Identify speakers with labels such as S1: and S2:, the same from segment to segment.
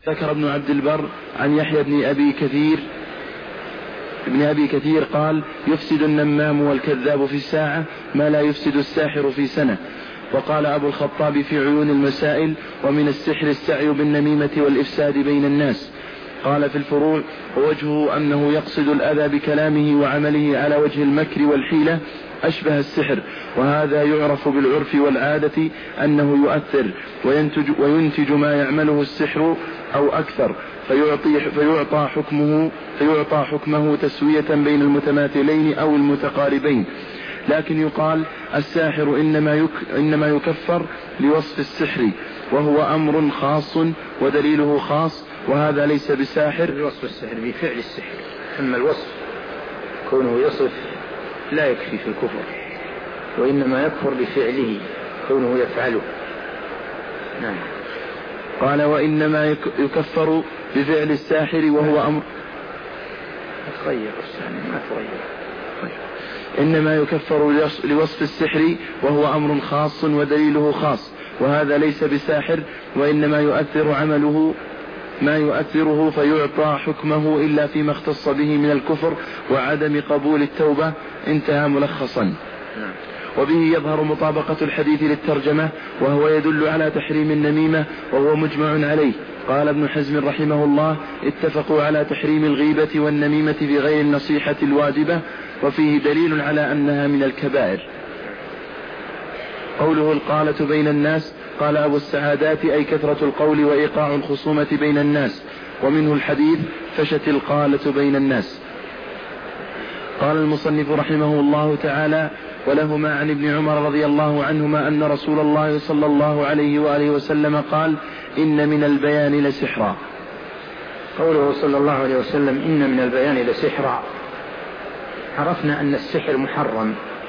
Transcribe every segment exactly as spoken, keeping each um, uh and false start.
S1: ذكر ابن عبد البر عن يحيى بن أبي كثير ابن أبي كثير قال: يفسد النمام والكذاب في الساعة ما لا يفسد الساحر في سنة. وقال أبو الخطاب في عيون المسائل: ومن السحر السعي بالنميمة والإفساد بين الناس. قال في الفروع: ووجهه أنه يقصد الأذى بكلامه وعمله على وجه المكر والحيلة أشبه السحر، وهذا يعرف بالعرف والعادة أنه يؤثر وينتج, وينتج ما يعمله السحر أو أكثر، فيعطي فيعطى حكمه, فيعطى حكمه تسوية بين المتماثلين أو المتقاربين. لكن يقال: الساحر إنما, يك إنما يكفر لوصف السحر، وهو أمر خاص ودليله خاص، وهذا ليس بساحر.
S2: وصف السحر بفعل السحر، أما الوصف كونه يصف لا يكفي في الكفر، وإنما يكفر بفعله كونه يفعله. نعم.
S1: قال: وإنما يكفر بفعل الساحر وهو أمر
S2: تغير ما تغير
S1: إنما يكفر لوصف السحر وهو أمر خاص ودليله خاص، وهذا ليس بساحر، وإنما يؤثر عمله ما يؤثره فيعطى حكمه إلا فيما اختص به من الكفر وعدم قبول التوبة. انتهى ملخصا. وبه يظهر مطابقة الحديث للترجمة، وهو يدل على تحريم النميمة، وهو مجمع عليه. قال ابن حزم رحمه الله: اتفقوا على تحريم الغيبة والنميمة في غير النصيحة الواجبة، وفيه دليل على أنها من الكبائر. قوله القالة بين الناس، قال أبو السعادات: أي كثرة القول وإيقاع الخصومة بين الناس، ومنه الحديث: فشت القالة بين الناس. قال المصنف رحمه الله تعالى: ولهما عن ابن عمر رضي الله عنهما أن رسول الله صلى الله عليه وآله وسلم قال: إن من البيان لسحرا.
S2: قوله صلى الله عليه وسلم إن من البيان لسحرا، عرفنا أن السحر محرم،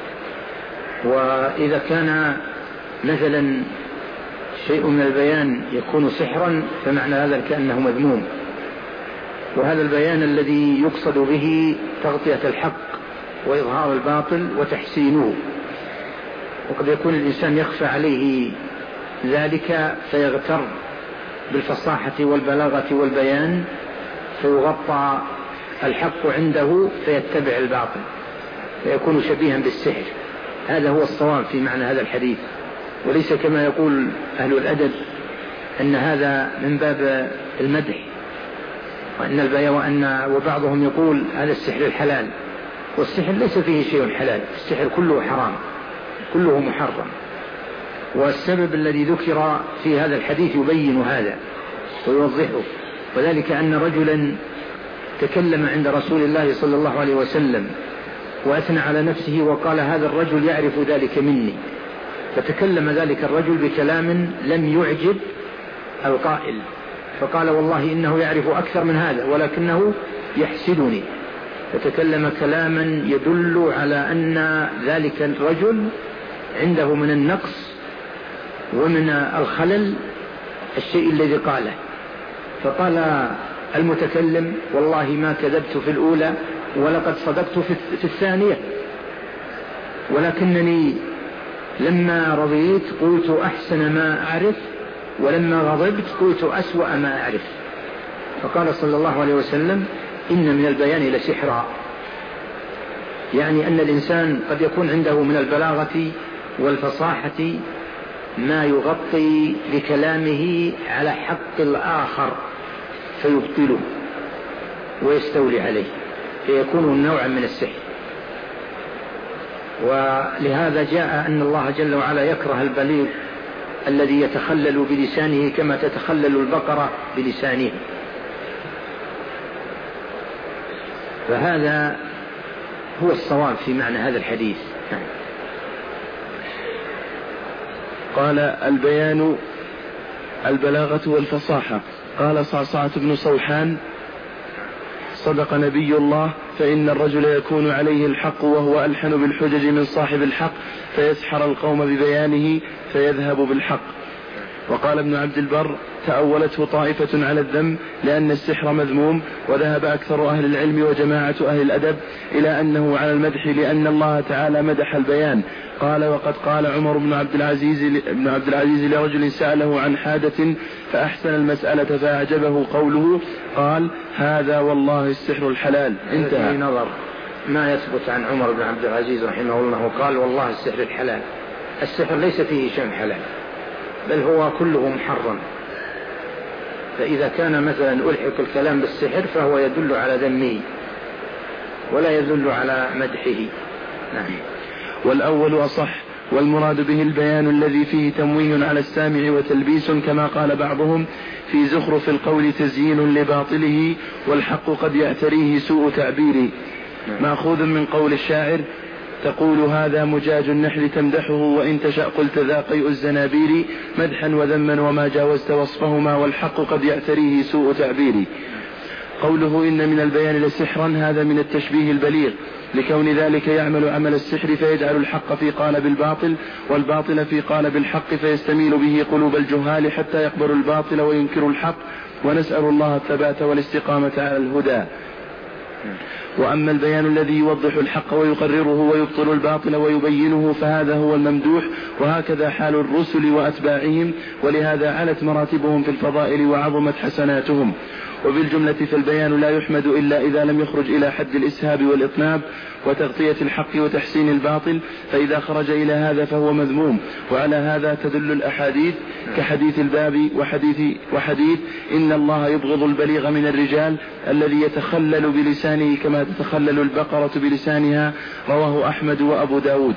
S2: وإذا كان مثلا شيء من البيان يكون سحرا فمعنى هذا كأنه مذموم، وهذا البيان الذي يقصد به تغطية الحق وإظهار الباطل وتحسينه، وقد يكون الإنسان يخفى عليه ذلك فيغتر بالفصاحة والبلاغة والبيان فيغطى الحق عنده فيتبع الباطل فيكون شبيها بالسحر. هذا هو الصواب في معنى هذا الحديث، وليس كما يقول أهل الأدب أن هذا من باب المدح، وأن البيان وأن وبعضهم يقول هذا السحر الحلال، والسحر ليس فيه شيء حلال، السحر كله حرام كله محرم. والسبب الذي ذكر في هذا الحديث يبين هذا ويوضحه، وذلك أن رجلا تكلم عند رسول الله صلى الله عليه وسلم وأثنى على نفسه وقال: هذا الرجل يعرف ذلك مني. فتكلم ذلك الرجل بكلام لم يعجب القائل، فقال: والله إنه يعرف أكثر من هذا ولكنه يحسدني. فتكلم كلاما يدل على أن ذلك الرجل عنده من النقص ومن الخلل الشيء الذي قاله. فقال المتكلم: والله ما كذبت في الأولى ولقد صدقت في الثانية، ولكنني لما رضيت قلت أحسن ما أعرف، ولما غضبت قلت أسوأ ما أعرف. فقال صلى الله عليه وسلم: إن من البيان لسحرا، يعني أن الإنسان قد يكون عنده من البلاغة والفصاحة ما يغطي بكلامه على حق الآخر فيبطله ويستولي عليه، فيكون نوعا من السحر. ولهذا جاء أن الله جل وعلا يكره البليغ الذي يتخلل بلسانه كما تتخلل البقرة بلسانه. فهذا هو الصواب في معنى هذا الحديث.
S1: قال: البيان البلاغة والفصاحة. قال صعصعة بن صوحان: صدق نبي الله، فإن الرجل يكون عليه الحق وهو ألحن بالحجج من صاحب الحق فيسحر القوم ببيانه فيذهب بالحق. وقال ابن عبد البر تأولته طائفة على الذم لأن السحر مذموم، وذهب أكثر أهل العلم وجماعة أهل الأدب إلى أنه على المدح لأن الله تعالى مدح البيان. قال وقد قال عمر بن عبد العزيز, بن عبد العزيز لرجل سأله عن حادث فأحسن المسألة فأعجبه قوله قال هذا والله السحر الحلال. انتهى.
S2: نظر ما يثبت عن عمر بن عبد العزيز رحمه الله قال والله السحر الحلال. السحر ليس فيه شيء حلال بل هو كله محرم، فإذا كان مثلا ألحق الكلام بالسحر فهو يدل على ذمه ولا يدل على مدحه. نعم.
S1: والأول أصح، والمراد به البيان الذي فيه تمويه على السامع وتلبيس كما قال بعضهم في زخرف القول تزيين لباطله والحق قد يعتريه سوء تعبيره، مأخوذ من قول الشاعر تقول هذا مجاج النحل تمدحه وإن تشأ قلت ذا قيء الزنابير مدحا وذما وما جاوزت وصفهما والحق قد يعتريه سوء تعبيري. قوله إن من البيان لسحرا هذا من التشبيه البليغ لكون ذلك يعمل عمل السحر فيجعل الحق في قالب الباطل والباطل في قالب الحق فيستميل به قلوب الجهال حتى يقبلوا الباطل وينكروا الحق، ونسأل الله الثبات والاستقامة على الهدى. وأما البيان الذي يوضح الحق ويقرره ويبطل الباطل ويبينه فهذا هو الممدوح، وهكذا حال الرسل وأتباعهم، ولهذا علت مراتبهم في الفضائل وعظمت حسناتهم. وبالجملة فالبيان لا يحمد إلا إذا لم يخرج إلى حد الإسهاب والإطناب وتغطية الحق وتحسين الباطل، فإذا خرج إلى هذا فهو مذموم. وعلى هذا تدل الأحاديث كحديث الباب وحديث, وحديث إن الله يبغض البليغ من الرجال الذي يتخلل بلسانه كما تتخلل البقرة بلسانها، رواه أحمد وأبو داود.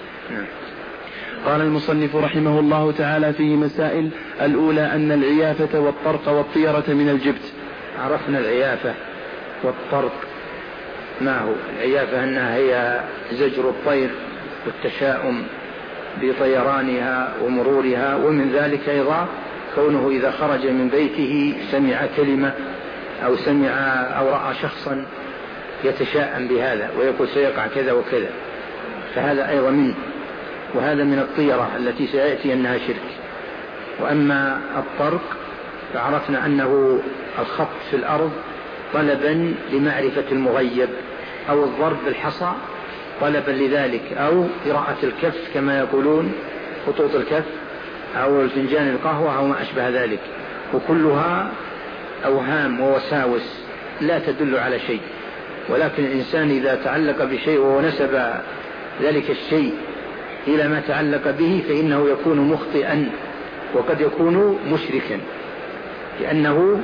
S1: قال المصنف رحمه الله تعالى فيه مسائل. الأولى أن العيافة والطرق والطيرة من الجبت.
S2: عرفنا العيافة والطرق ما هو. العيافة أنها هي زجر الطير والتشاؤم بطيرانها ومرورها، ومن ذلك أيضا كونه إذا خرج من بيته سمع كلمة أو سمع أو رأى شخصا يتشاءم بهذا ويقول سيقع كذا وكذا، فهذا أيضا منه، وهذا من الطيرة التي سيأتي أنها شرك. وأما الطرق فعرفنا أنه الخط في الأرض طلبا لمعرفة المغيب، أو الضرب بالحصى طلبا لذلك، أو قراءة الكف كما يقولون خطوط الكف، أو الفنجان القهوة أو ما أشبه ذلك، وكلها أوهام ووساوس لا تدل على شيء. ولكن الإنسان إذا تعلق بشيء ونسب ذلك الشيء إلى ما تعلق به فإنه يكون مخطئا وقد يكون مشركا، لأنه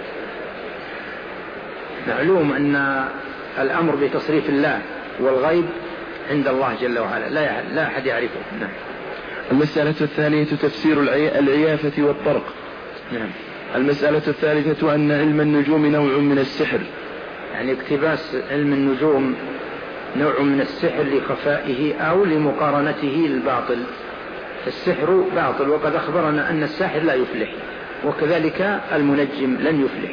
S2: معلوم أن الأمر بتصريف الله والغيب عند الله جل وعلا لا أحد يعرفه. نعم.
S1: المسألة الثانية تفسير العيافة والطرق.
S2: نعم.
S1: المسألة الثالثة أن علم النجوم نوع من السحر،
S2: يعني اقتباس علم النجوم نوع من السحر لخفائه أو لمقارنته الباطل. السحر باطل، وقد أخبرنا أن الساحر لا يفلح، وكذلك المنجم لن يفلح.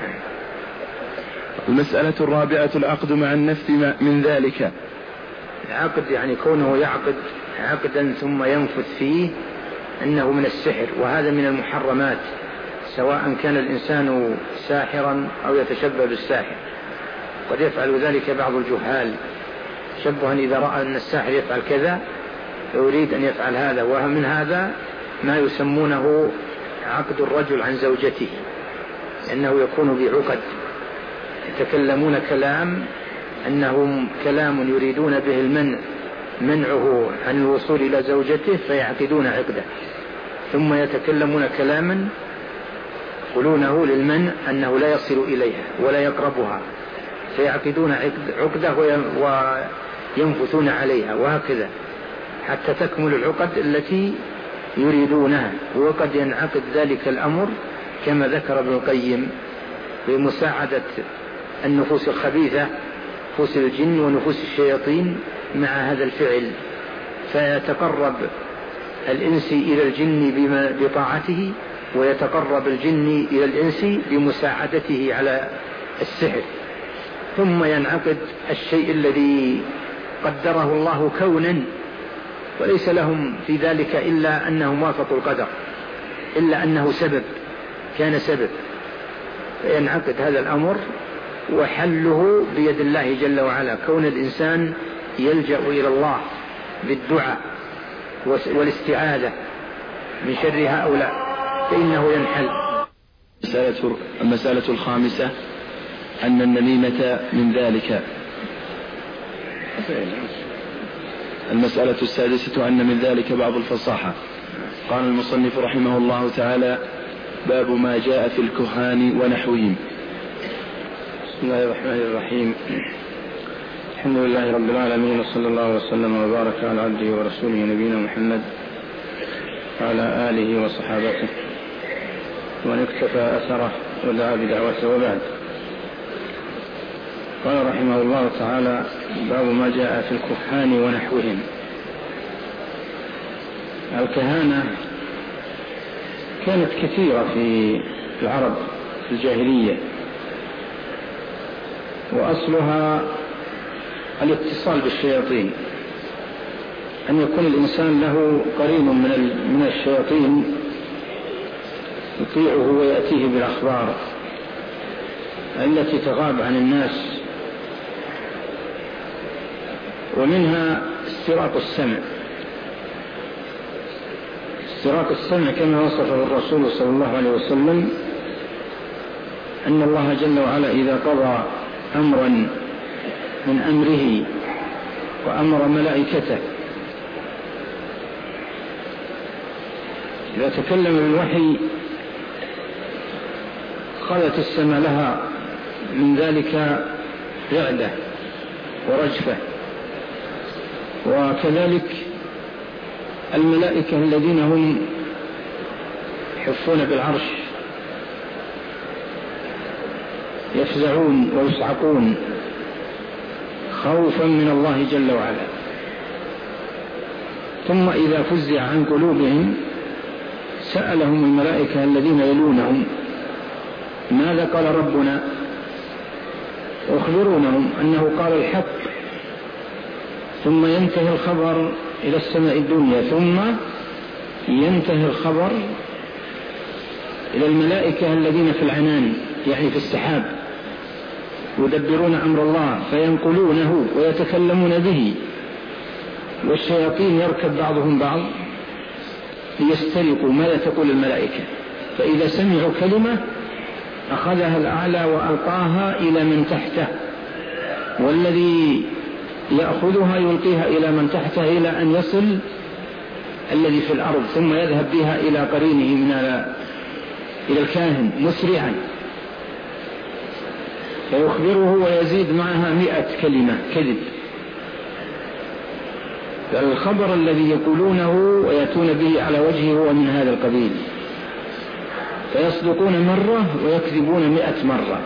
S1: المسألة الرابعة العقد مع النفس من ذلك.
S2: العقد يعني كونه يعقد عقدا ثم ينفذ فيه أنه من السحر، وهذا من المحرمات، سواء كان الإنسان ساحرا أو يتشبه بالساحر. قد يفعل ذلك بعض الجهال شبها إذا رأى أن الساحر يفعل كذا يريد أن يفعل هذا، ومن هذا ما يسمونه عقد الرجل عن زوجته، لأنه يكون بعقد، يتكلمون كلام أنهم كلام يريدون به المنع منعه عن الوصول إلى زوجته فيعقدون عقده، ثم يتكلمون كلاما يقولونه للمنع أنه لا يصل إليها ولا يقربها فيعقدون عقده وينفثون عليها، وهكذا حتى تكمل العقد التي يريدونها. وقد ينعقد ذلك الأمر كما ذكر ابن القيم بمساعدة النفوس الخبيثة، نفوس الجن ونفوس الشياطين، مع هذا الفعل، فيتقرب الإنس إلى الجن بطاعته، ويتقرب الجن إلى الإنس بمساعدته على السحر، ثم ينعقد الشيء الذي قدره الله كونا، وليس لهم في ذلك إلا أنهم وافقوا القدر، إلا أنه سبب، كان سبب، فينعقد هذا الأمر وحله بيد الله جل وعلا. كون الإنسان يلجأ إلى الله بالدعاء والاستعاذة من شر هؤلاء فإنه ينحل.
S1: المسألة الخامسة أن النميمة من ذلك. المسألة السادسة أن من ذلك بعض الفصاحة. قال المصنف رحمه الله تعالى: باب ما جاء في الكهان ونحوهم.
S2: بسم الله الرحمن الرحيم. الحمد لله رب العالمين، وصلى الله وسلم وبارك على عبده ورسوله نبينا محمد وعلى آله وصحابته ومن اكتفى أثره ودعا بدعوته، وبعد. قال رحمه الله تعالى: باب ما جاء في الكهان ونحوهم. الكهانة كانت كثيرة في العرب في الجاهلية، وأصلها الاتصال بالشياطين، أن يكون الإنسان له قرين من الشياطين يطيعه ويأتيه بالأخبار التي تغاب عن الناس. ومنها استراق السمع. استراق السمع كما وصفه الرسول صلى الله عليه وسلم، أن الله جل وعلا إذا قضى أمرا من أمره وأمر ملائكته، إذا تكلم بالوحي خلت السماء لها من ذلك رعدة ورجفة. وكذلك الملائكة الذين هم يحفون بالعرش يفزعون ويصعقون خوفا من الله جل وعلا. ثم إذا فزع عن قلوبهم سألهم الملائكة الذين يلونهم: ماذا قال ربنا؟ يخبرونهم أنه قال الحق. ثم ينتهي الخبر إلى السماء الدنيا، ثم ينتهي الخبر إلى الملائكة الذين في العنان، يعني في السحاب، يدبرون أمر الله فينقلونه ويتكلمون به. والشياطين يركب بعضهم بعض ليسترقوا ماذا تقول الملائكة، فإذا سمعوا كلمة أخذها الأعلى وألقاها إلى من تحته، والذي يأخذها يلقيها إلى من تحته إلى أن يصل الذي في الأرض، ثم يذهب بها إلى قرينه من إلى الكاهن مسرعا فيخبره ويزيد معها مئة كلمة كذب. فالخبر الذي يقولونه ويأتون به على وجهه هو من هذا القبيل، فيصدقون مرة ويكذبون مئة مرة.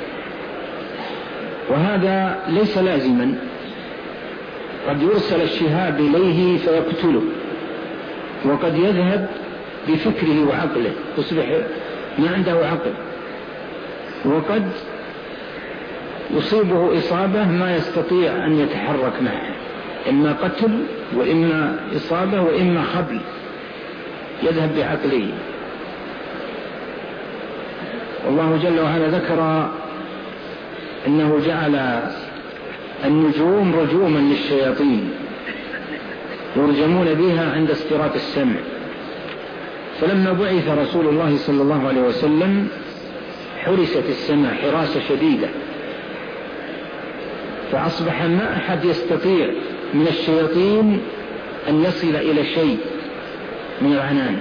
S2: وهذا ليس لازما، قد يرسل الشهاب إليه فيقتله، وقد يذهب بفكره وعقله يصبح ما عنده عقل، وقد يصيبه إصابة ما يستطيع أن يتحرك معه، إما قتل وإما إصابة وإما خبل، يذهب بعقله. والله جل وعلا ذكر أنه جعل النجوم رجوما للشياطين يرجمون بها عند استراق السمع. فلما بعث رسول الله صلى الله عليه وسلم حرست السماء حراسة شديدة، فأصبح ما أحد يستطيع من الشياطين أن يصل إلى شيء من العنان،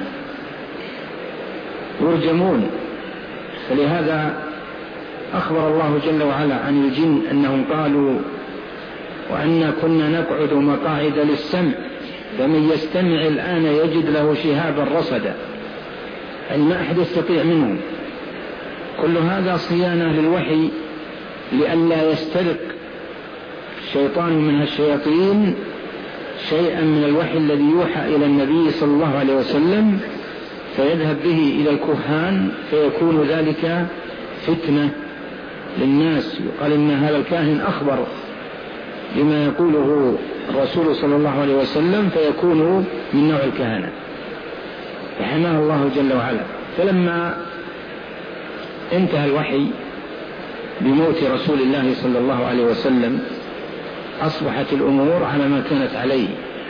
S2: يرجمون. فلهذا أخبر الله جل وعلا عن الجن أنهم قالوا: وأنا كنا نقعد مقاعد للسمع فمن يستمع الآن يجد له شهابا رصدا، أن ما أحد يستطيع منهم. كل هذا صيانة للوحي لئلا يسترق الشيطان من الشياطين شيئا من الوحي الذي يوحى إلى النبي صلى الله عليه وسلم، فيذهب به إلى الكهان فيكون ذلك فتنة للناس. يقال إن هذا الكاهن أخبر بما يقوله الرسول صلى الله عليه وسلم فيكون من نوع الكهنة. فحماه الله جل وعلا. فلما انتهى الوحي بموت رسول الله صلى الله عليه وسلم أصبحت الأمور على ما كانت عليه،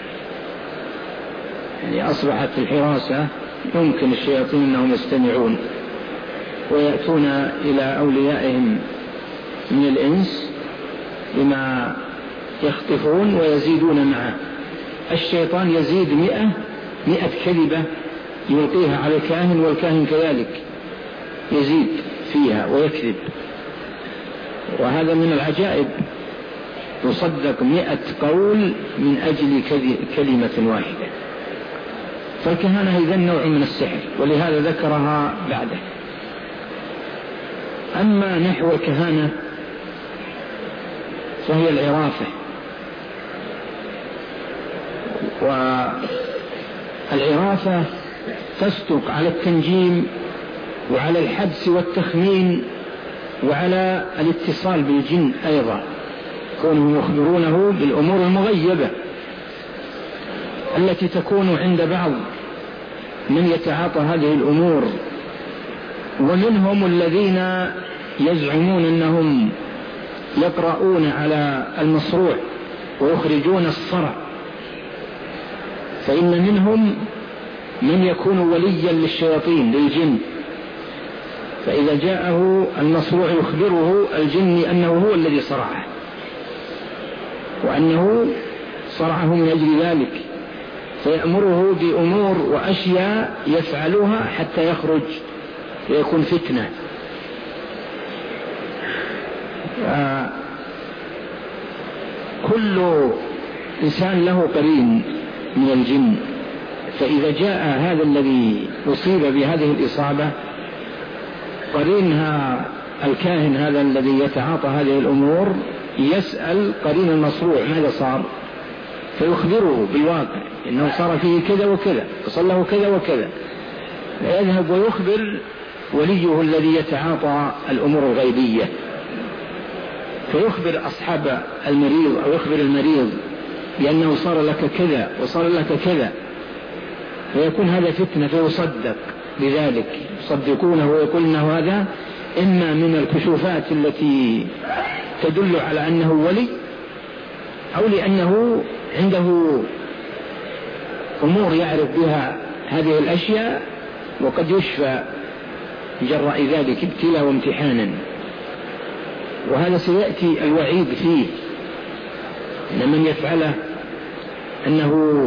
S2: يعني أصبحت الحراسة يمكن الشياطين أنهم يستمعون ويأتون إلى أوليائهم من الإنس بما يخطفون ويزيدون معه. الشيطان يزيد مئة مئة كذبة يلقيها على الكاهن، والكاهن كذلك يزيد فيها ويكذب. وهذا من العجائب، يصدق مئة قول من أجل كلمة واحدة. فالكهانة إذن نوع من السحر، ولهذا ذكرها بعده. أما نحو الكهانة فهي العرافة، والعرافة تصدق على التنجيم وعلى الحدس والتخمين وعلى الاتصال بالجن أيضا، كونهم يخبرونه بالأمور المغيبة التي تكون عند بعض من يتعاطى هذه الأمور. ومنهم الذين يزعمون أنهم يقرؤون على المصروع ويخرجون الصرع، فإن منهم من يكون وليا للشياطين للجن، فإذا جاءه المصروع يخبره الجن أنه هو الذي صرعه وأنه صرعه من أجل ذلك، فيأمره بأمور وأشياء يفعلها حتى يخرج ويكون فتنة. كل إنسان له قرين من الجن، فإذا جاء هذا الذي أصيب بهذه الإصابة قرينها الكاهن هذا الذي يتعاطى هذه الأمور يسأل قرين المصروع ماذا صار، فيخبره بالواقع إنه صار فيه كذا وكذا وصل له كذا وكذا، فيذهب ويخبر وليه الذي يتعاطى الأمور الغيبية، فيخبر أصحاب المريض أو يخبر المريض بأنه صار لك كذا وصار لك كذا، فيكون هذا فتنة فيصدق بذلك، يصدقونه ويقولون هذا إما من الكشوفات التي تدل على أنه ولي، أو لأنه عنده أمور يعرف بها هذه الأشياء وقد يشفى جراء ذلك ابتلاء وامتحانا. وهذا سيأتي الوعيد فيه، إن من يفعله أنه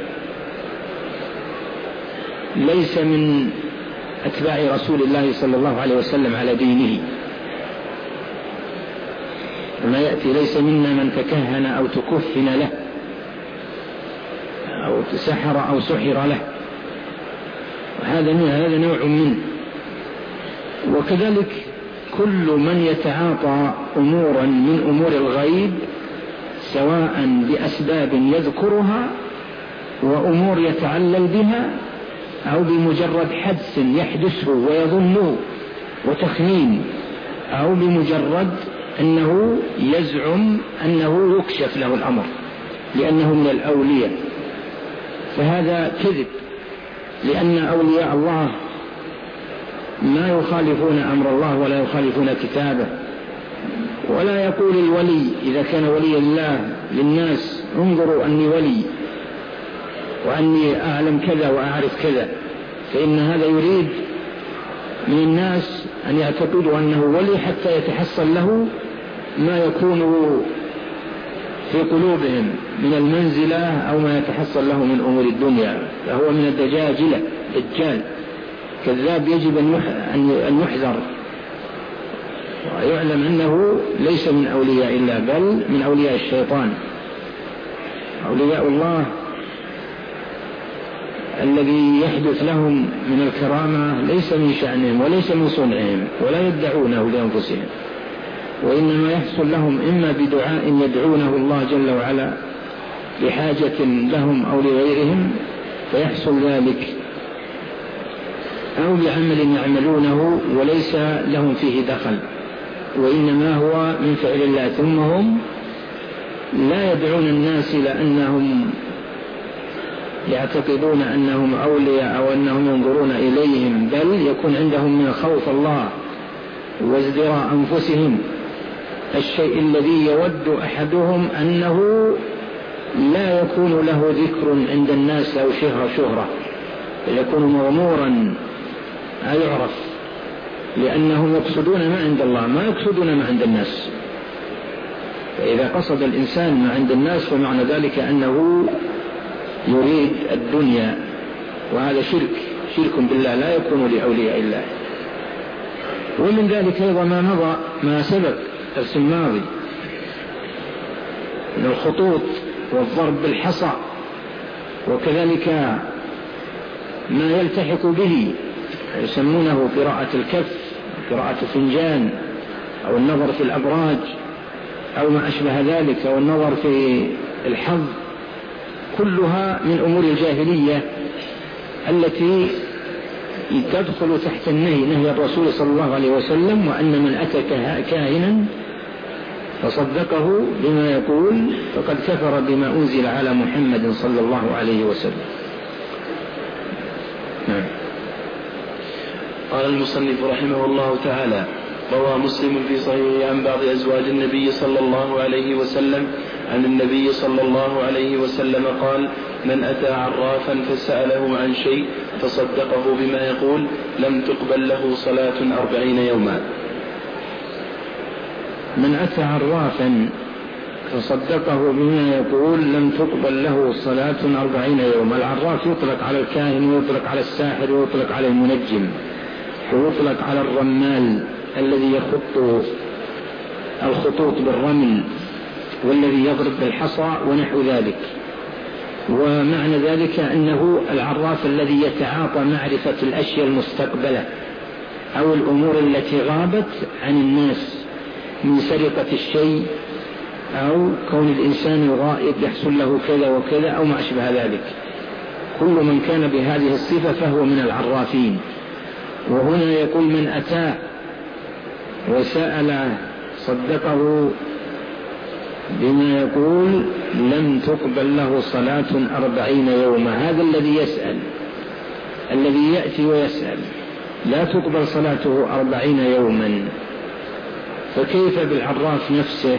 S2: ليس من أتباع رسول الله صلى الله عليه وسلم على دينه، وما يأتي ليس منا من تكهن أو تكفن له أو تسحر أو سحر له، وهذا هذا نوع منه. وكذلك كل من يتعاطى أمورا من أمور الغيب سواء بأسباب يذكرها وأمور يتعلل بها أو بمجرد حدث يحدثه ويظنه وتخمين، أو بمجرد أنه يزعم أنه يكشف له الأمر لأنه من الأولياء، فهذا كذب، لأن أولياء الله ما يخالفون أمر الله ولا يخالفون كتابه. ولا يقول الولي إذا كان ولي الله للناس انظروا أني ولي وأني أعلم كذا وأعرف كذا، فإن هذا يريد من الناس أن يعتقدوا أنه ولي حتى يتحصل له ما يكون في قلوبهم من المنزلة أو ما يتحصل له من أمور الدنيا، فهو من الدجاجلة دجال كذاب يجب أن يحذر ويعلم أنه ليس من أولياء الله بل من أولياء الشيطان. أولياء الله الذي يحدث لهم من الكرامة ليس من شأنهم وليس من صنعهم ولا يدعونه لأنفسهم، وإنما يحصل لهم إما بدعاء يدعونه الله جل وعلا لحاجة لهم أو لغيرهم فيحصل ذلك، أو بعمل يعملونه وليس لهم فيه دخل وإنما هو من فعل الله، ثم هم لا يدعون الناس لأنهم يعتقدون أنهم أولياء أو أنهم ينظرون إليهم، بل يكون عندهم من خوف الله وازدراء أنفسهم الشيء الذي يود أحدهم أنه لا يكون له ذكر عند الناس أو شهرة شهرة، يكون مغمورا لا يعرف، لأنهم يقصدون ما عند الله ما يقصدون ما عند الناس. فإذا قصد الإنسان ما عند الناس فمعنى ذلك أنه يريد الدنيا، وهذا شرك شرك بالله لا يكون لأولياء الله. ومن ذلك أيضا ما مضى ما سبق درس الماضي من الخطوط والضرب بالحصى، وكذلك ما يلتحق به يسمونه قراءة الكف، قراءة الفنجان، أو النظر في الأبراج أو ما أشبه ذلك، أو النظر في الحظ، كلها من أمور الجاهلية التي تدخل تحت النهي، نهي الرسول صلى الله عليه وسلم، وأن من أتى كاهنا فصدقه بما يقول فقد كفر بما أنزل على محمد صلى الله عليه وسلم. نعم.
S1: قال المصنف رحمه الله تعالى: روى مسلم في صحيحه عن بعض أزواج النبي صلى الله عليه وسلم عن النبي صلى الله عليه وسلم قال: من أتى عرافا فسأله عن شيء فصدقه بما يقول لم تقبل له صلاة أربعين يوما.
S2: من أتى عرافا فصدقه بما يقول لم تقبل له صلاة أربعين يوما. العراف يطلق على الكاهن، ويطلق على الساحر، ويطلق على المنجم، ويطلق على الرمال الذي يخط الخطوط بالرمل، والذي يضرب بالحصى ونحو ذلك. ومعنى ذلك أنه العراف الذي يتعاطى معرفة الأشياء المستقبلة أو الأمور التي غابت عن الناس من سرقة الشيء، أو كون الإنسان الغائب يحصل له كذا وكذا أو ما أشبه ذلك. كل من كان بهذه الصفة فهو من العرافين. وهنا يقول: من أتى وسأل صدقه بما يقول لم تقبل له صلاة أربعين يوما. هذا الذي يسأل، الذي يأتي ويسأل لا تقبل صلاته أربعين يوما، فكيف بالعراف نفسه؟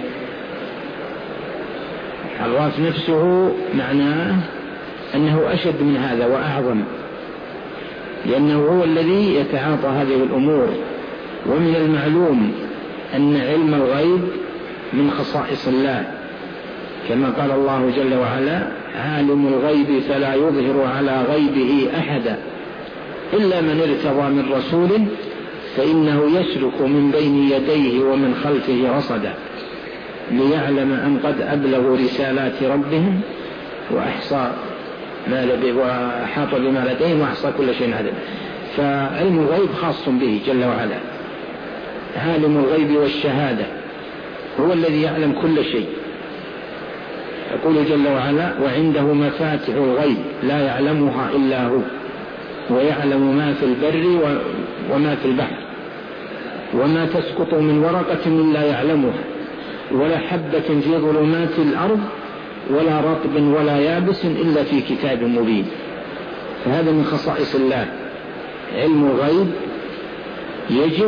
S2: العراف نفسه معناه أنه أشد من هذا وأعظم، لأنه هو الذي يتعاطى هذه الأمور. ومن المعلوم أن علم الغيب من خصائص الله، كما قال الله جل وعلا: عالم الغيب فلا يظهر على غيبه أحدا إلا من ارتضى من رسول فإنه يسلك من بين يديه ومن خلفه رصدا ليعلم أن قد أبلغوا رسالات ربهم وأحصى ما لديهم وأحاط بما لديهم وأحصى كل شيء عددا. فعلم الغيب خاص به جل وعلا. عالم الغيب والشهادة هو الذي يعلم كل شيء. يقول جل وعلا: وعنده مفاتح الغيب لا يعلمها إلا هو ويعلم ما في البر وما في البحر وما تسقط من ورقة إلا يعلمها ولا حبة في ظلمات الأرض ولا رطب ولا يابس إلا في كتاب مبين. فهذا من خصائص الله علم الغيب. يجب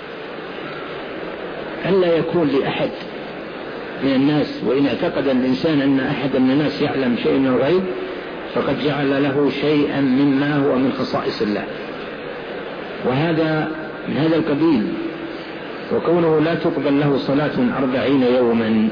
S2: ألا يكون لأحد من الناس، وإن اعتقد الإنسان أن أحد من الناس يعلم شيء من الغيب فقد جعل له شيئا مما هو من خصائص الله، وهذا من هذا القبيل. وكونه لا تقبل له صلاة أربعين يوما،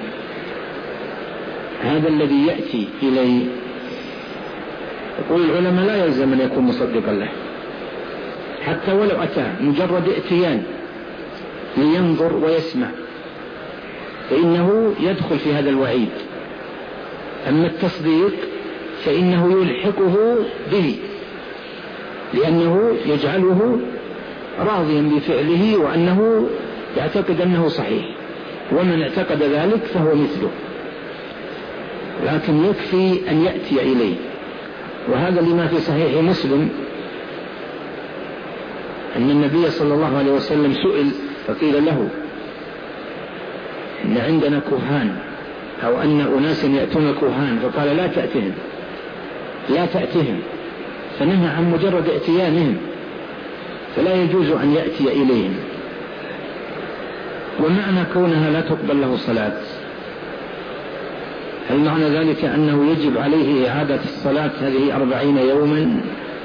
S2: هذا الذي يأتي إليه يقول العلماء لا يلزم أن يكون مصدقا له، حتى ولو أتى مجرد ائتيان لينظر ويسمع فإنه يدخل في هذا الوعيد. أما التصديق فإنه يلحقه به، لأنه يجعله راضيا بفعله وأنه يعتقد أنه صحيح، ومن اعتقد ذلك فهو مثله. لكن يكفي أن يأتي إليه. وهذا لما في صحيح مسلم أن النبي صلى الله عليه وسلم سئل فقيل له إن عندنا كهان أو أن أناس يأتون كهان، فقال لا تأتهم لا تأتهم، فنهى عن مجرد اتيانهم، فلا يجوز أن يأتي إليهم. ومعنى كونها لا تقبل له صلاة، هل معنى ذلك أنه يجب عليه إعادة الصلاة هذه أربعين يوما،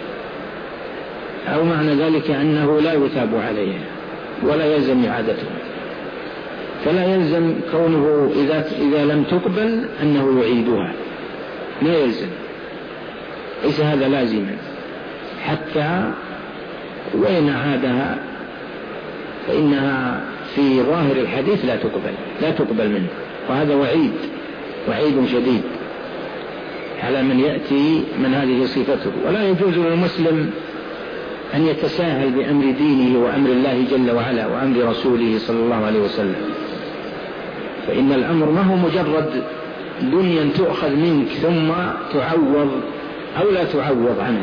S2: أو معنى ذلك أنه لا يثاب عليها ولا يلزم إعادته؟ فلا يلزم كونه إذا, إذا لم تقبل أنه يعيدها، لا يلزم، ليس هذا لازما، حتى وإن عادها فإنها في ظاهر الحديث لا تقبل لا تقبل منه، وهذا وعيد وعيد شديد على من يأتي من هذه صفته. ولا يجوز للمسلم أن يتساهل بأمر دينه وأمر الله جل وعلا وأمر رسوله صلى الله عليه وسلم، فإن الأمر ما هو مجرد دنيا تؤخذ منك ثم تعوض أو لا تعوض عنه.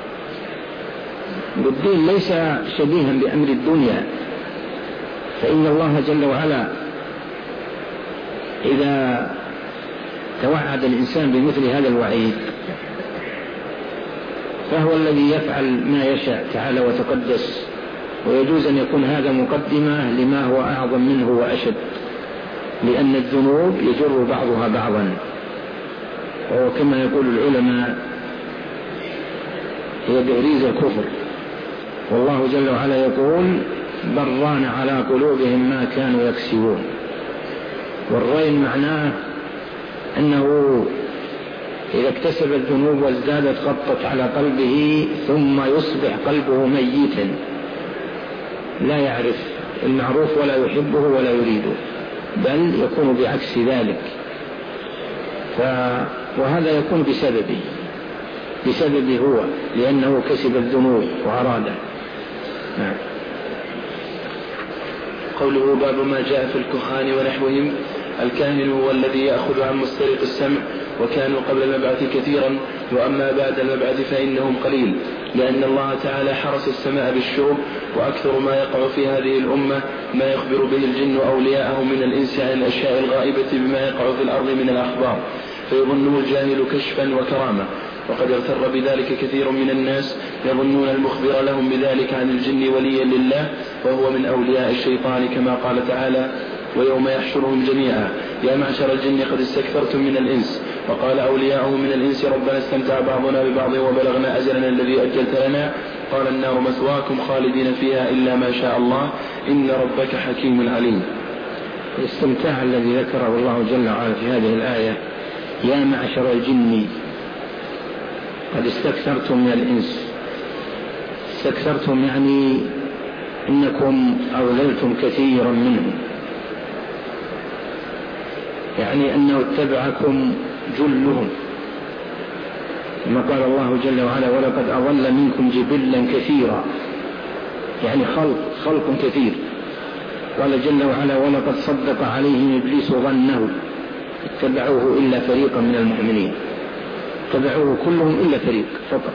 S2: والدين ليس شبيها بأمر الدنيا، فإن الله جل وعلا إذا توعد الإنسان بمثل هذا الوعيد فهو الذي يفعل ما يشاء تعالى وتقدس، ويجوز أن يكون هذا مقدمة لما هو أعظم منه وأشد، لأن الذنوب يجر بعضها بعضا، وكما يقول العلماء هي بإريز الكفر، والله جل وعلا يقول بل ران على قلوبهم ما كانوا يكسبون. والرين معناه أنه إذا اكتسب الذنوب وازدادت غطت على قلبه ثم يصبح قلبه ميتا لا يعرف المعروف ولا يحبه ولا يريده، بل يكون بعكس ذلك. ف... وهذا يكون بسببه بسببه هو، لأنه كسب الذنوب وأراده. نعم.
S1: قوله باب ما جاء في الكهان ونحوهم. الكاهن هو الذي يأخذ عن مسترق السمع، وكانوا قبل المبعث كثيرا، وأما بعد المبعث فإنهم قليل، لأن الله تعالى حرس السماء بالشرب، وأكثر ما يقع في هذه الأمة ما يخبر به الجن أولياءه من الإنس عن الأشياء الغائبة بما يقع في الأرض من الأخبار، فيظنه الجاهل كشفا وكرامة. وقد اغتر بذلك كثير من الناس، يظنون المخبر لهم بذلك عن الجن وليا لله، وهو من أولياء الشيطان، كما قال تعالى ويوم يحشرهم جميعا يا معشر الجن قد استكثرتم من الإنس. وقال أولياءه من الإنس ربنا استمتع بعضنا ببعض وبلغنا أجلنا الذي أجلت لنا، قال النار مثواكم خالدين فيها إلا ما شاء الله إن ربك حكيم عليم.
S2: الاستمتاع الذي ذكره الله جل وعلا في هذه الآية يا معشر الجن قد استكثرتم من الإنس، استكثرتم يعني إنكم أضللتم كثيرا منهم، يعني أنه اتبعكم جلهم، كما قال الله جل وعلا ولقد أضل منكم جبلا كثيرا، يعني خلق خلق كثير. قال جل وعلا ولقد صدق عليهم إبليس ظنه اتبعوه إلا فريقا من المؤمنين، اتبعوه كلهم إلا فريق فقط.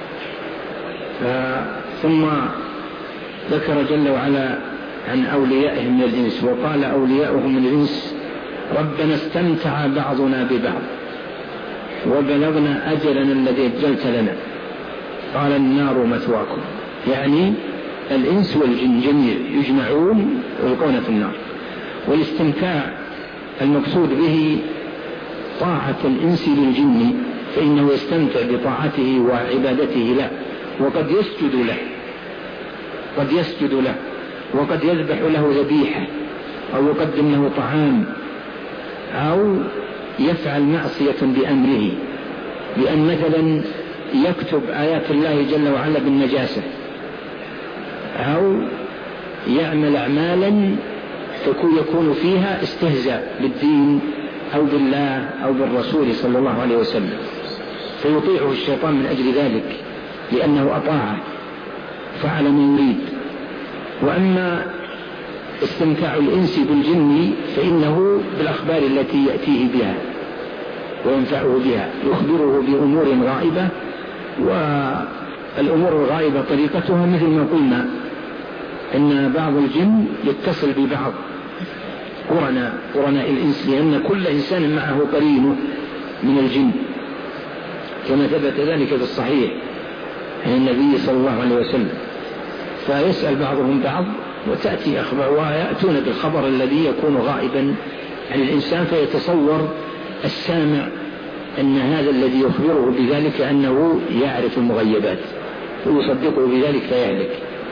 S2: ثم ذكر جل وعلا عن أوليائهم من الإنس، وقال أولياؤهم من الإنس ربنا استمتع بعضنا ببعض وبلغنا أجلنا الذي أجلت لنا، قال النار مثواكم، يعني الإنس والجن جميع يجمعون ويلقون في النار. والاستمتاع المقصود به طاعة الإنس للجن، فإنه يستمتع بطاعته وعبادته له، وقد يسجد له قد يسجد له وقد يذبح له ذبيحة أو يقدم له طعام أو يفعل معصية بأمره، بأن مثلا يكتب آيات الله جل وعلا بالنجاسة، أو يعمل أعمالا يكون فيها استهزاء بالدين أو بالله أو بالرسول صلى الله عليه وسلم، فيطيعه الشيطان من أجل ذلك لأنه أطاعه فعل ما يريد. وأما استمتاع الإنس بالجن فإنه بالأخبار التي يأتيه بها وينفعه بها، يخبره بأمور غائبة، والأمور الغائبة طريقتها مثل ما قلنا أن بعض الجن يتصل ببعض قرناء قرناء الإنس، لأن كل إنسان معه قرينه من الجن، كما ثبت ذلك في الصحيح عن النبي صلى الله عليه وسلم. فيسأل بعضهم بعض وتأتي أخبار ويأتون بالخبر الذي يكون غائبا عن الإنسان، فيتصور السامع أن هذا الذي يخبره بذلك أنه يعرف المغيبات ويصدقه بذلك فيهلك.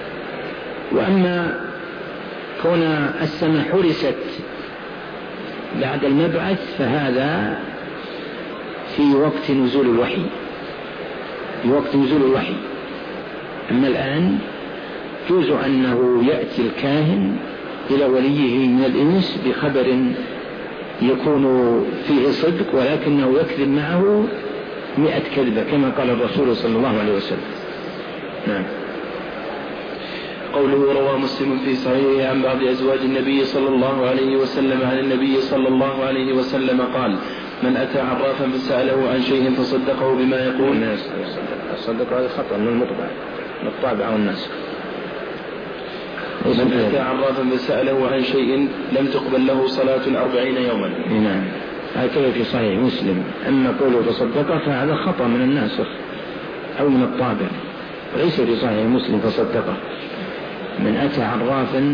S2: وأما كون السماء حرست بعد المبعث فهذا في وقت نزول الوحي، في وقت نزول الوحي. أما الآن يجوز أنه يأتي الكاهن إلى وليه من الإنس بخبر يكون فيه صدق ولكنه يكذب معه مئة كذبة كما قال الرسول صلى الله عليه وسلم. نعم.
S1: قوله روى مسلم في صحيحه عن بعض أزواج النبي صلى الله عليه وسلم عن النبي صلى الله عليه وسلم قال: من أتى عرافا فسأله عن شيء فصدقه بما يقول.
S2: الناس صدق هذا خطأ من المطبع من الطابع والناس.
S1: من أتى عرافا فسأله عن شيء لم تقبل له صلاة أربعين يوما.
S2: نعم هكذا في صحيح مسلم. أما قوله فصدقه فهذا خطأ من الناسخ أو من الطابع، وليس في صحيح مسلم فصدقه. من أتى عرافا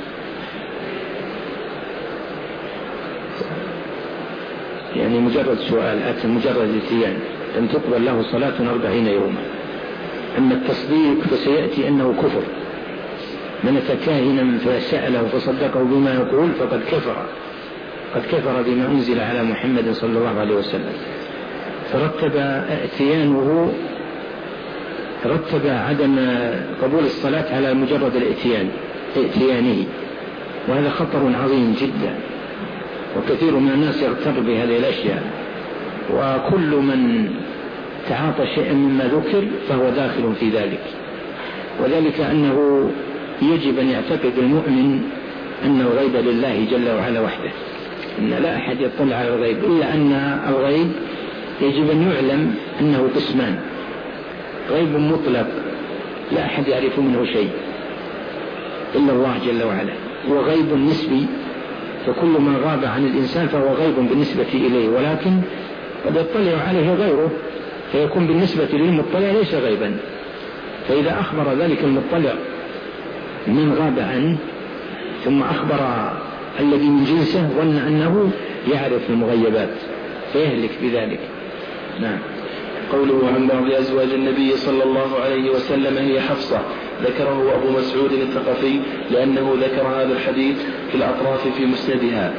S2: يعني مجرد سؤال، أتى مجرد اتيان لم تقبل له صلاة أربعين يوما. أما التصديق فسيأتي أنه كفر. من أتى كاهنا فسأله فصدقه بما يقول فقد كفر، قد كفر بما أنزل على محمد صلى الله عليه وسلم. فرتب اتيانه رتب عدم قبول الصلاة على مجرد الاتيان اتيانه، وهذا خطر عظيم جدا، وكثير من الناس يغتر بهذه الأشياء. وكل من تعاطى شيئا مما ذكر فهو داخل في ذلك، وذلك أنه يجب أن يعتقد المؤمن أن الغيب لله جل وعلا وحده، أن لا أحد يطلع على الغيب، إلا أن الغيب يجب أن يعلم أنه قسمان: غيب مطلق لا أحد يعرف منه شيء إلا الله جل وعلا، وغيب نسبي، فكل ما غاب عن الإنسان فهو غيب بالنسبة إليه، ولكن قد يطلع عليه غيره فيكون بالنسبة للمطلع ليس غيبا. فإذا أخبر ذلك المطلع من غاب عنه ثم أخبر الذي من جنسه ظن أنه يعرف المغيبات فيهلك بذلك. نعم.
S1: قوله عن بعض أزواج النبي صلى الله عليه وسلم هي حفصة، ذكره أبو مسعود الثقفي لأنه ذكر هذا الحديث في الأطراف في مسندها.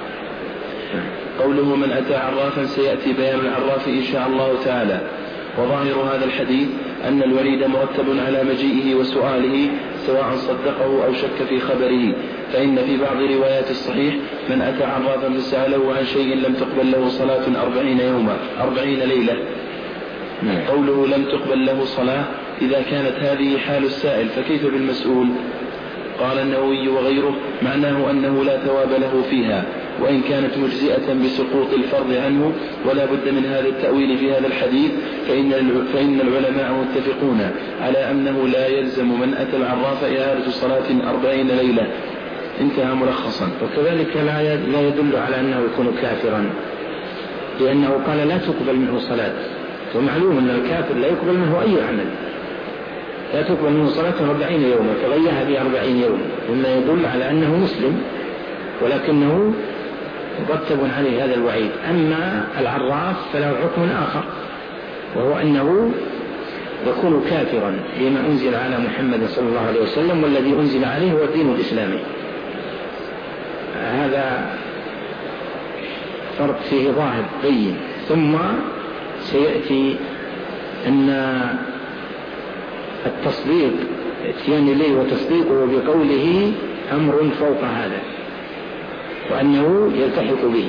S1: قوله من أتى عرافا سيأتي بيان العراف إن شاء الله تعالى. وظاهر هذا الحديث أن الوليد مرتب على مجيئه وسؤاله سواء صدقه أو شك في خبره، فإن في بعض روايات الصحيح من أتى عرافا فسأله عن شيء لم تقبل له صلاة أربعين يوما أربعين ليلة. قوله لم تقبل له صلاة إذا كانت هذه حال السائل فكيف بالمسؤول؟ قال النووي وغيره معناه أنه لا ثواب له فيها، وإن كانت مجزئة بسقوط الفرض عنه، ولا بد من هذا التأويل في هذا الحديث، فإن, فإن العلماء متفقون على أنه لا يلزم من أتى العراف إعادة صلاة أربعين ليلة. انتهى ملخصا.
S2: وكذلك لا يدل على أنه يكون كافرا، لأنه قال لا تقبل منه صلاة، ومعلوم أن الكافر لا يقبل منه أي عمل، لا تقبل منه صلاة أربعين يوما فغيها بأربعين يوم، مما يدل على أنه مسلم ولكنه مرتب عليه هذا الوعيد. أما العراف فله حكم آخر، وهو أنه يكون كافرا بما أنزل على محمد صلى الله عليه وسلم، والذي أنزل عليه هو الدين الإسلامي. هذا فرق فيه ظاهر بين. ثم سيأتي أن التصديق اتيان إليه وتصديقه بقوله أمر فوق هذا، وأنه يلتحق به.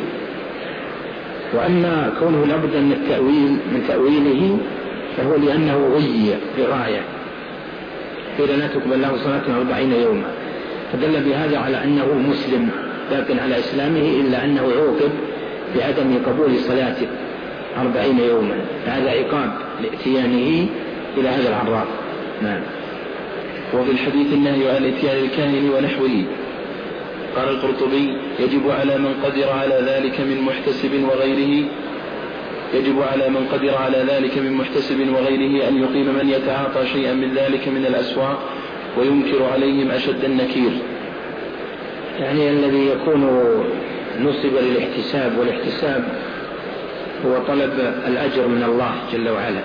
S2: وأما كونه لابد من التأويل من تأويله فهو لأنه غي بغاية، قيل لا تقبل له صلاة أربعين يوما، فدل بهذا على أنه مسلم لكن على إسلامه، إلا أنه عوقب بعدم قبول صلاته أربعين يوما، هذا عقاب لاتيانه إلى هذا العراف. نعم.
S1: وفي الحديث النهي عن اتيان الكاهن ونحوه. قال القرطبي يجب على من قدر على ذلك من محتسب وغيره يجب على من قدر على ذلك من محتسب وغيره أن يقيم من يتعاطى شيئا من ذلك من الأسواق وينكر عليهم أشد النكير.
S2: يعني الذي يكون نصب للاحتساب، والاحتساب هو طلب الأجر من الله جل وعلا،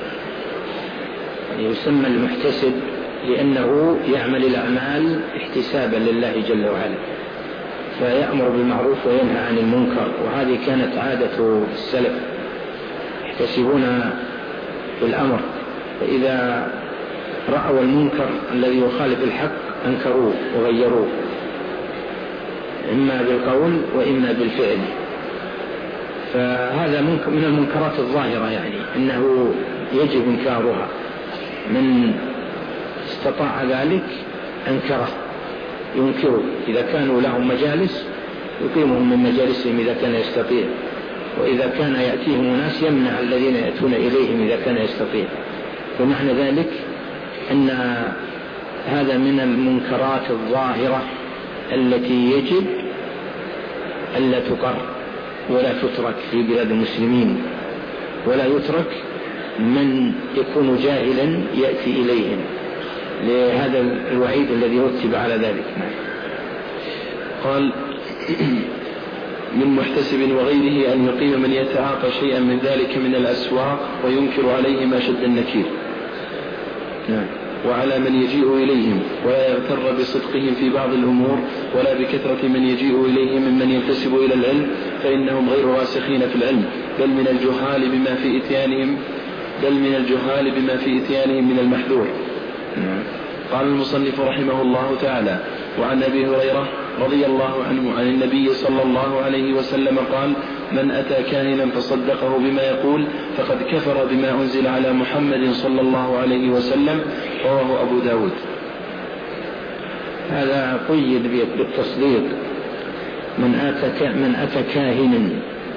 S2: يعني يسمى المحتسب لأنه يعمل الأعمال احتسابا لله جل وعلا، فيأمر بالمعروف وينهى عن المنكر، وهذه كانت عادة السلف يحتسبون بالأمر، فإذا رأوا المنكر الذي يخالف الحق أنكروه وغيروه، إما بالقول وإما بالفعل. فهذا من المنكرات الظاهرة، يعني إنه يجب إنكارها، من استطاع ذلك أنكره ينكره. إذا كانوا لهم مجالس يقيمهم من مجالسهم إذا كان يستطيع، وإذا كان يأتيهم ناس يمنع الذين يأتون إليهم إذا كان يستطيع. ومعنى ذلك أن هذا من المنكرات الظاهرة التي يجب ألا تقر ولا تترك في بلاد المسلمين، ولا يترك من يكون جاهلا يأتي إليهم، لهذا الوعيد الذي رتب على ذلك.
S1: قال من محتسب وغيره أن يقيم من يتعاطى شيئا من ذلك من الأسواق وينكر عليهم أشد النكير.
S2: نعم.
S1: وعلى من يجيء إليهم ولا يغتر بصدقهم في بعض الأمور ولا بكثرة من يجيء إليهم ممن ينتسب إلى العلم، فإنهم غير راسخين في العلم، بل من الجهال بما في إتيانهم بل من الجهال بما في إتيانهم من المحذور. قال المصنف رحمه الله تعالى: وعن أبي هريرة رضي الله عنه عن النبي صلى الله عليه وسلم قال: من أتى كاهنا فصدقه بما يقول فقد كفر بما أنزل على محمد صلى الله عليه وسلم، رواه أبو داود.
S2: هذا قيد بالتصديق: من أتى من أتى كاهنا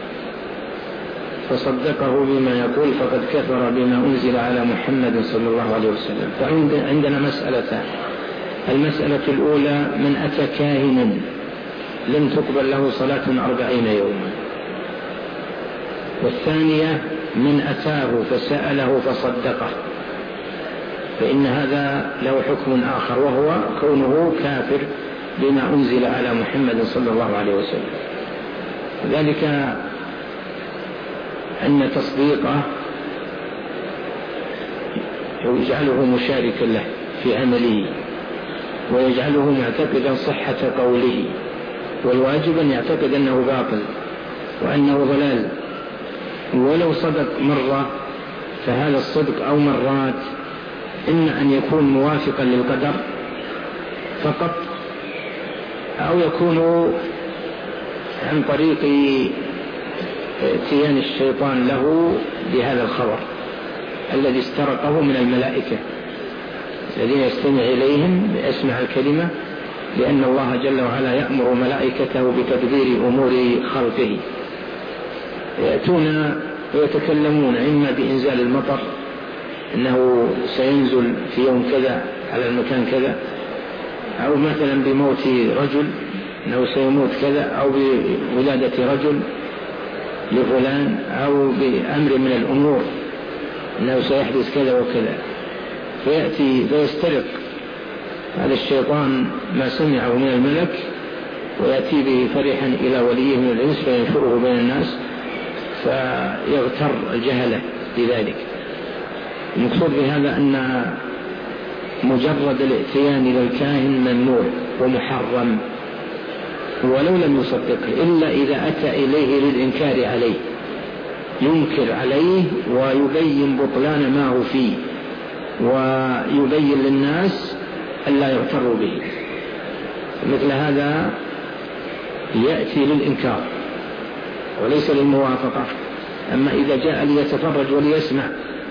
S2: فصدقه بما يقول فقد كفر بما أنزل على محمد صلى الله عليه وسلم. فعندنا مسألتان: المسألة الأولى من أتى كاهنا لم تقبل له صلاة أربعين يوما، والثانية من أتاه فسأله فصدقه، فإن هذا له حكم آخر، وهو كونه كافر بما أنزل على محمد صلى الله عليه وسلم. ذلك أن تصديقه يجعله مشاركا له في عمله، ويجعله معتقدا صحة قوله، والواجب أن يعتقد أنه باطل وأنه ضلال. ولو صدق مرة فهذا الصدق أو مرات إما أن يكون موافقا للقدر فقط، أو يكون عن طريق اتيان الشيطان له بهذا الخبر الذي استرقه من الملائكة الذين يستمع إليهم بأسمع الكلمة، لأن الله جل وعلا يأمر ملائكته بتدبير أمور خلقه، يأتون ويتكلمون إما بإنزال المطر، أنه سينزل في يوم كذا على المكان كذا، أو مثلا بموت رجل أنه سيموت كذا، أو بولادة رجل لفلان، أو بأمر من الأمور أنه سيحدث كذا وكذا. فيأتي فيسترق هذا الشيطان ما سمعه من الملك ويأتي به فرحا إلى وليه من الإنس فينشره بين الناس، فيغتر الجهلة بذلك. المقصود بهذا أن مجرد الاتيان إلى الكاهن ممنوع ومحرم ولو لم يصدقه، إلا إذا أتى إليه للإنكار عليه، ينكر عليه ويبين بطلان ما هو فيه ويبين للناس ألا يغتروا به. مثل هذا يأتي للإنكار وليس للموافقة. أما إذا جاء ليتفرج وليسمع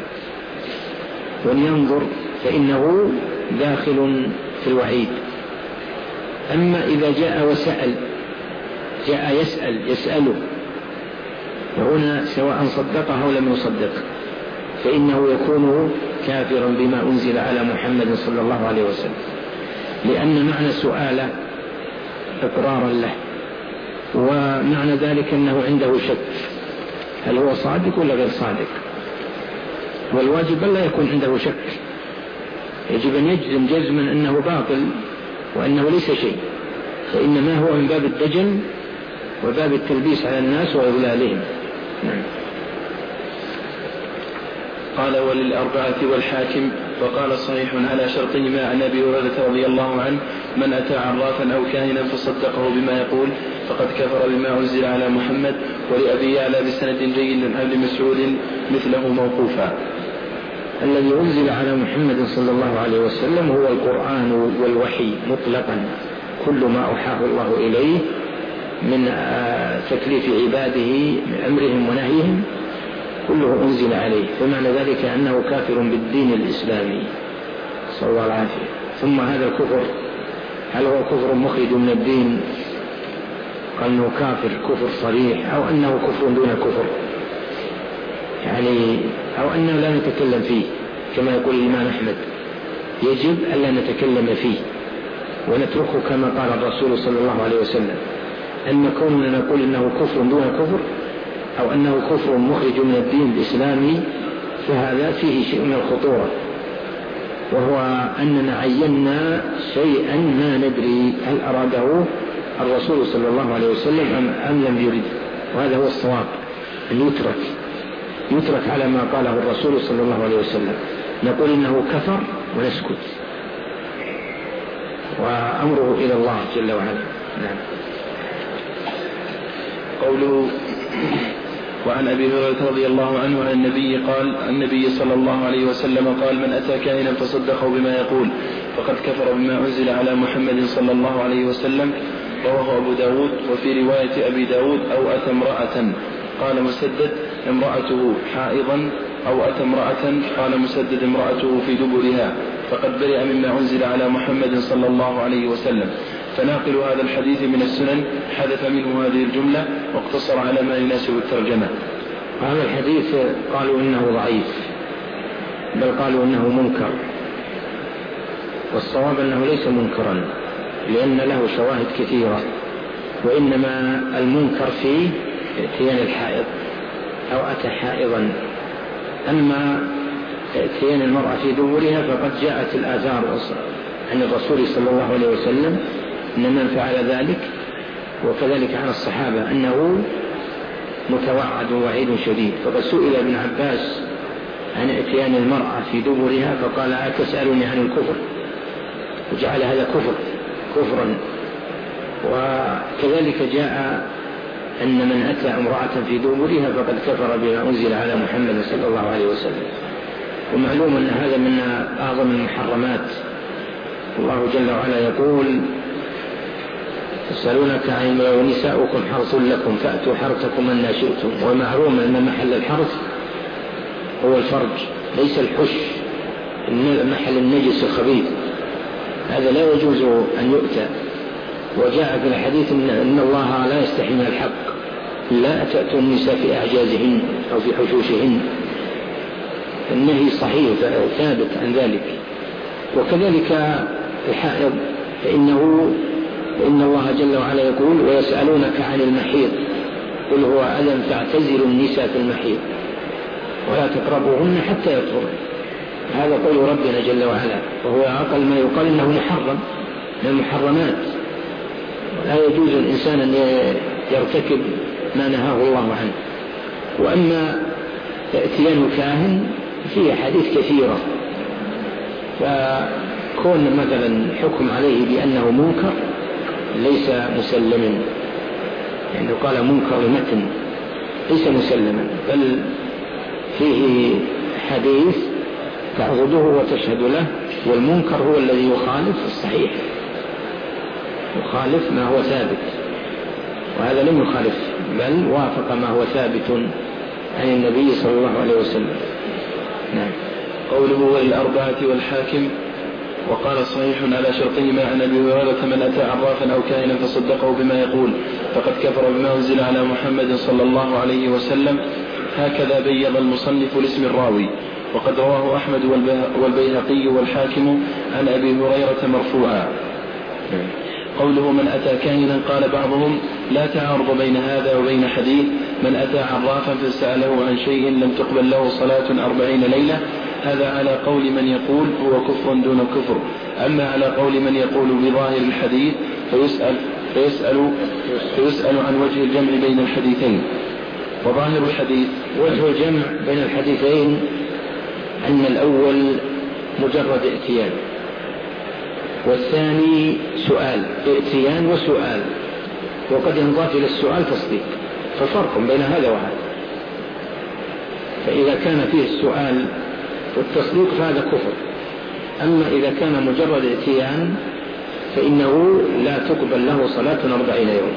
S2: ولينظر فإنه داخل في الوعيد. أما إذا جاء وسأل، جاء يسأل يسأله، وهنا سواء صدقه أو لم يصدق فإنه يكون كافرا بما أنزل على محمد صلى الله عليه وسلم، لأن معنى سؤاله إقرارا له، ومعنى ذلك أنه عنده شك هل هو صادق ولا غير صادق. والواجب لا يكون عنده شك، يجب أن يجزم جزما أنه باطل وأنه ليس شيء، فإنما هو من باب الدجل وباب التلبيس على الناس وإضلالهم. نعم.
S1: قال وللأربعة والحاكم وقال صحيح على شرطهما عن أبي هريرة رضي الله عنه من أتى عرافا أو كاهنا فصدقه بما يقول فقد كفر بما أنزل على محمد. ولأبي يعلى بسند جيد عن ابن مسعود مثله موقوفا.
S2: الذي أنزل على محمد صلى الله عليه وسلم هو القرآن والوحي مطلقا، كل ما أوحاه الله إليه من تكليف عباده من أمرهم ونهيهم كله أنزل عليه، فمعنى ذلك أنه كافر بالدين الإسلامي صلى الله عليه وسلم. ثم هذا الكفر هل هو كفر مخرج من الدين، قال أنه كافر كفر صريح، أو أنه كفر دون كفر، يعني أو أنه لا نتكلم فيه كما يقول الإمام أحمد، يجب ألا نتكلم فيه ونتركه كما قال الرسول صلى الله عليه وسلم. أما كوننا نقول إنه كفر دون كفر أو أنه كفر مخرج من الدين الإسلامي فهذا فيه شيء من الخطورة، وهو أننا عينا شيئا ما ندري هل أراده الرسول صلى الله عليه وسلم أم, أم لم يرد، وهذا هو الصواب، أن يترك يترك على ما قاله الرسول صلى الله عليه وسلم، نقول إنه كفر ونسكت وأمره إلى الله جل وعلا. نعم.
S1: قوله وعن أبي هريرة رضي الله عنه عن النبي قال النبي صلى الله عليه وسلم قال من أتى كاهنا فصدقه بما يقول فقد كفر بما أنزل على محمد صلى الله عليه وسلم. رواه أبو داود. وفي رواية أبي داود أو أتى امرأة قال مسدد امرأته حائضا أو أتى امرأة قال مسدد امرأته في دبرها فقد برئ مما أنزل على محمد صلى الله عليه وسلم. فناقل هذا الحديث من السنن حذف منه هذه الجملة واقتصر على ما يناسب الترجمة.
S2: هذا الحديث قالوا إنه ضعيف، بل قالوا إنه منكر، والصواب أنه ليس منكرا لأن له شواهد كثيرة، وإنما المنكر فيه اتيان الحائض أو أتى حائضا. أما اتيان المرأة في دبرها فقد جاءت الآثار عن الرسول صلى الله عليه وسلم أن من فعل ذلك، وكذلك عن الصحابة أنه متوعد ووعيد شديد. فقد سئل ابن عباس عن اتيان المرأة في دبرها فقال أتسألني عن الكفر، وجعل هذا كفر كفرا. وكذلك جاء أن من أتى امرأة في دبرها فقد كفر بما أنزل على محمد صلى الله عليه وسلم. ومعلوم أن هذا من أعظم المحرمات. الله جل وعلا يقول يسألونك عن ونساؤكم حرث لكم فأتوا حرثكم أن شئتم. ومعلوم أن محل الحرث هو الفرج ليس الحش، محل النجس الخبيث، هذا لا يجوز أن يؤتى. وجاء في الحديث إن الله لا يستحي من الحق، لا تأتوا النساء في أعجازهن أو في حشوشهن، النهي صحيح ثابت عن ذلك. وكذلك الحائض فإنه إن الله جل وعلا يقول ويسألونك عن المحيض قل هو أذى فاعتزلوا النساء في المحيض ولا تقربوهن حتى يطهرن. هذا قول ربنا جل وعلا، وهو أقل ما يقال إنه محرم من المحرمات، ولا يجوز الإنسان أن يرتكب ما نهاه الله عنه. وأما اتيان كاهن فيه حديث كثيرة، فكون مثلا حكم عليه بأنه منكر ليس مسلما، يعني قال منكر المتن ليس مسلما، بل فيه حديث تعضده وتشهد له، والمنكر هو الذي يخالف الصحيح، يخالف ما هو ثابت، وهذا لم يخالف بل وافق ما هو ثابت عن النبي صلى الله عليه وسلم. نعم.
S1: قوله وللأربعة والحاكم وقال صحيح على شرطهما عن أبي هريرة من أتى عرافا أو كاهنا فصدقه بما يقول فقد كفر بما أنزل على محمد صلى الله عليه وسلم. هكذا بيض المصنف لاسم الراوي. وقد رواه أحمد والبيهقي والحاكم عن أبي هريرة مرفوعا. قوله من أتى كاهنا قال بعضهم لا تعارض بين هذا وبين حديث من أتى عرافا فسأله عن شيء لم تقبل له صلاة أربعين ليلة، هذا على قول من يقول هو كفر دون كفر. أما على قول من يقول بظاهر الحديث فيسأل, فيسأل, فيسأل عن وجه الجمع بين الحديثين. وظاهر الحديث
S2: وجه الجمع بين الحديثين أن الأول مجرد ائتيان والثاني سؤال، ائتيان وسؤال، وقد ينضاف إلى السؤال تصديق، ففرق بين هذا وهذا. فإذا كان فيه السؤال والتصديق فهذا كفر، أما إذا كان مجرد ائتيان فإنه لا تقبل له صلاة أربعين يوم.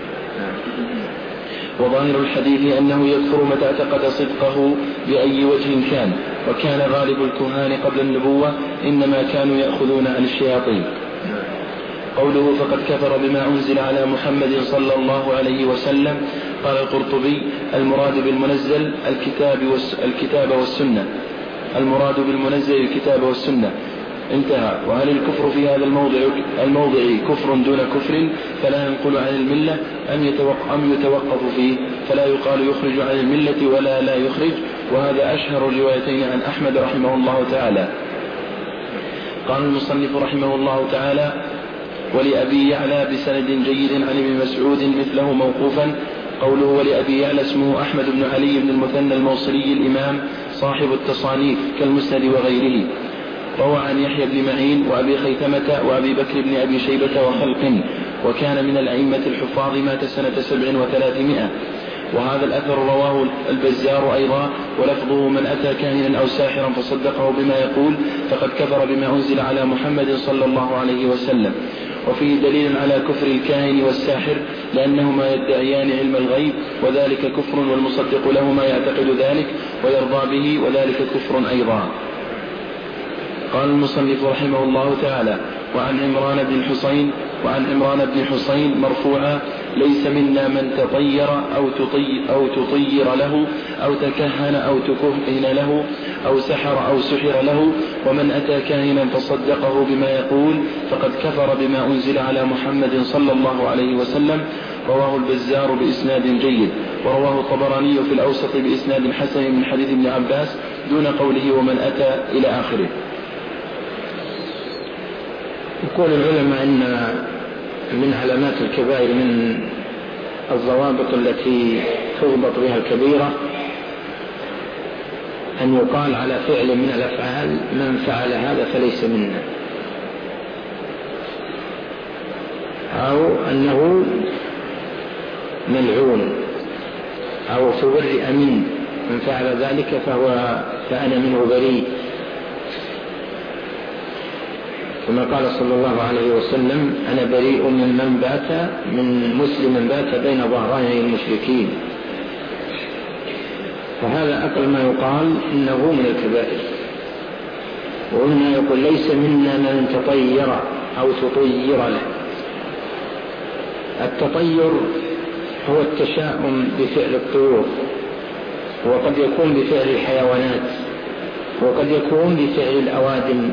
S1: وظاهر الحديث أنه يكفر متى اعتقد صدقه بأي وجه كان، وكان غالب الكهان قبل النبوة إنما كانوا يأخذون عن الشياطين. قوله فقد كفر بما أنزل على محمد صلى الله عليه وسلم، قال القرطبي المراد بالمنزل الكتاب, الكتاب والسنة، المراد بالمنزل الكتاب والسنة، انتهى. وهل الكفر في هذا الموضع, الموضع كفر دون كفر فلا ينقل عن الملة أم يتوقف, أم يتوقف فيه فلا يقال يخرج عن الملة ولا لا يخرج؟ وهذا أشهر الروايتين عن أحمد رحمه الله تعالى. قال المصنف رحمه الله تعالى ولأبي يعلى بسند جيد عن ابن مسعود مثله موقوفا. قوله ولأبي يعلى اسمه أحمد بن علي بن المثنى الموصلي الإمام صاحب التصانيف كالمسند وغيره. روى عن يحيى بن معين وأبي خيثمة وأبي بكر بن أبي شيبة وخلق، وكان من الأئمة الحفاظ، مات سنة سبع وثلاثمائة. وهذا الأثر رواه البزار أيضا، ولفظه من أتى كاهنا أو ساحرا فصدقه بما يقول فقد كفر بما أنزل على محمد صلى الله عليه وسلم. وفيه دليل على كفر الكاهن والساحر لأنهما يدعيان علم الغيب، وذلك كفر، والمصدق لهما يعتقد ذلك ويرضى به، وذلك كفر أيضا. قال المصنف رحمه الله تعالى وعن عمران بن الحصين وعن عمران بن حصين مرفوعا ليس منا من تطير أو تطير, أو تطير له أو تكهن أو تكهن له أو سحر أو سحر له، ومن أتى كاهنا فصدقه بما يقول فقد كفر بما أنزل على محمد صلى الله عليه وسلم. رواه البزار بإسناد جيد، ورواه الطبراني في الأوسط بإسناد حسن من حديث ابن عباس دون قوله ومن أتى إلى آخره.
S2: يقول العلماء أن من علامات الكبائر من الضوابط التي تضبط بها الكبيرة أن يقال على فعل من الأفعال من فعل هذا فليس منا، أو أنه ملعون، أو تبرئ منه من فعل ذلك فهو فأنا منه بريء، كما قال صلى الله عليه وسلم أنا بريء من من بات من مسلم بات بين ظهراني المشركين. فهذا أقل ما يقال إنه من الكبائر. وهنا يقول ليس منا من تطير أو تطير له. التطير هو التشاؤم بفعل الطيور، وقد يكون بفعل الحيوانات، وقد يكون بفعل الأوادم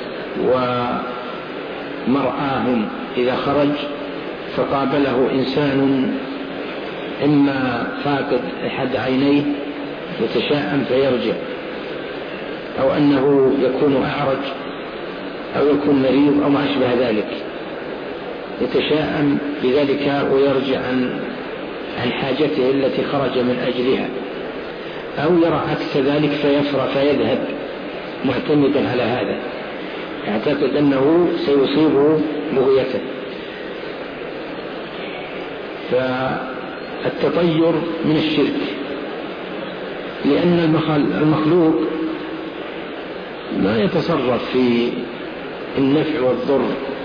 S2: ومرآهم إذا خرج فقابله إنسان إما فاقد أحد عينيه يتشاءم فيرجع، أو أنه يكون أعرج أو يكون مريض أو ما أشبه ذلك، يتشاءم بذلك ويرجع عن عن حاجته التي خرج من أجلها، أو يرى عكس ذلك فيفرى فيذهب معتمدا على هذا، يعتقد أنه سيصيبه بغيته. فالتطير من الشرك، لأن المخلوق ما يتصرف في النفع والضر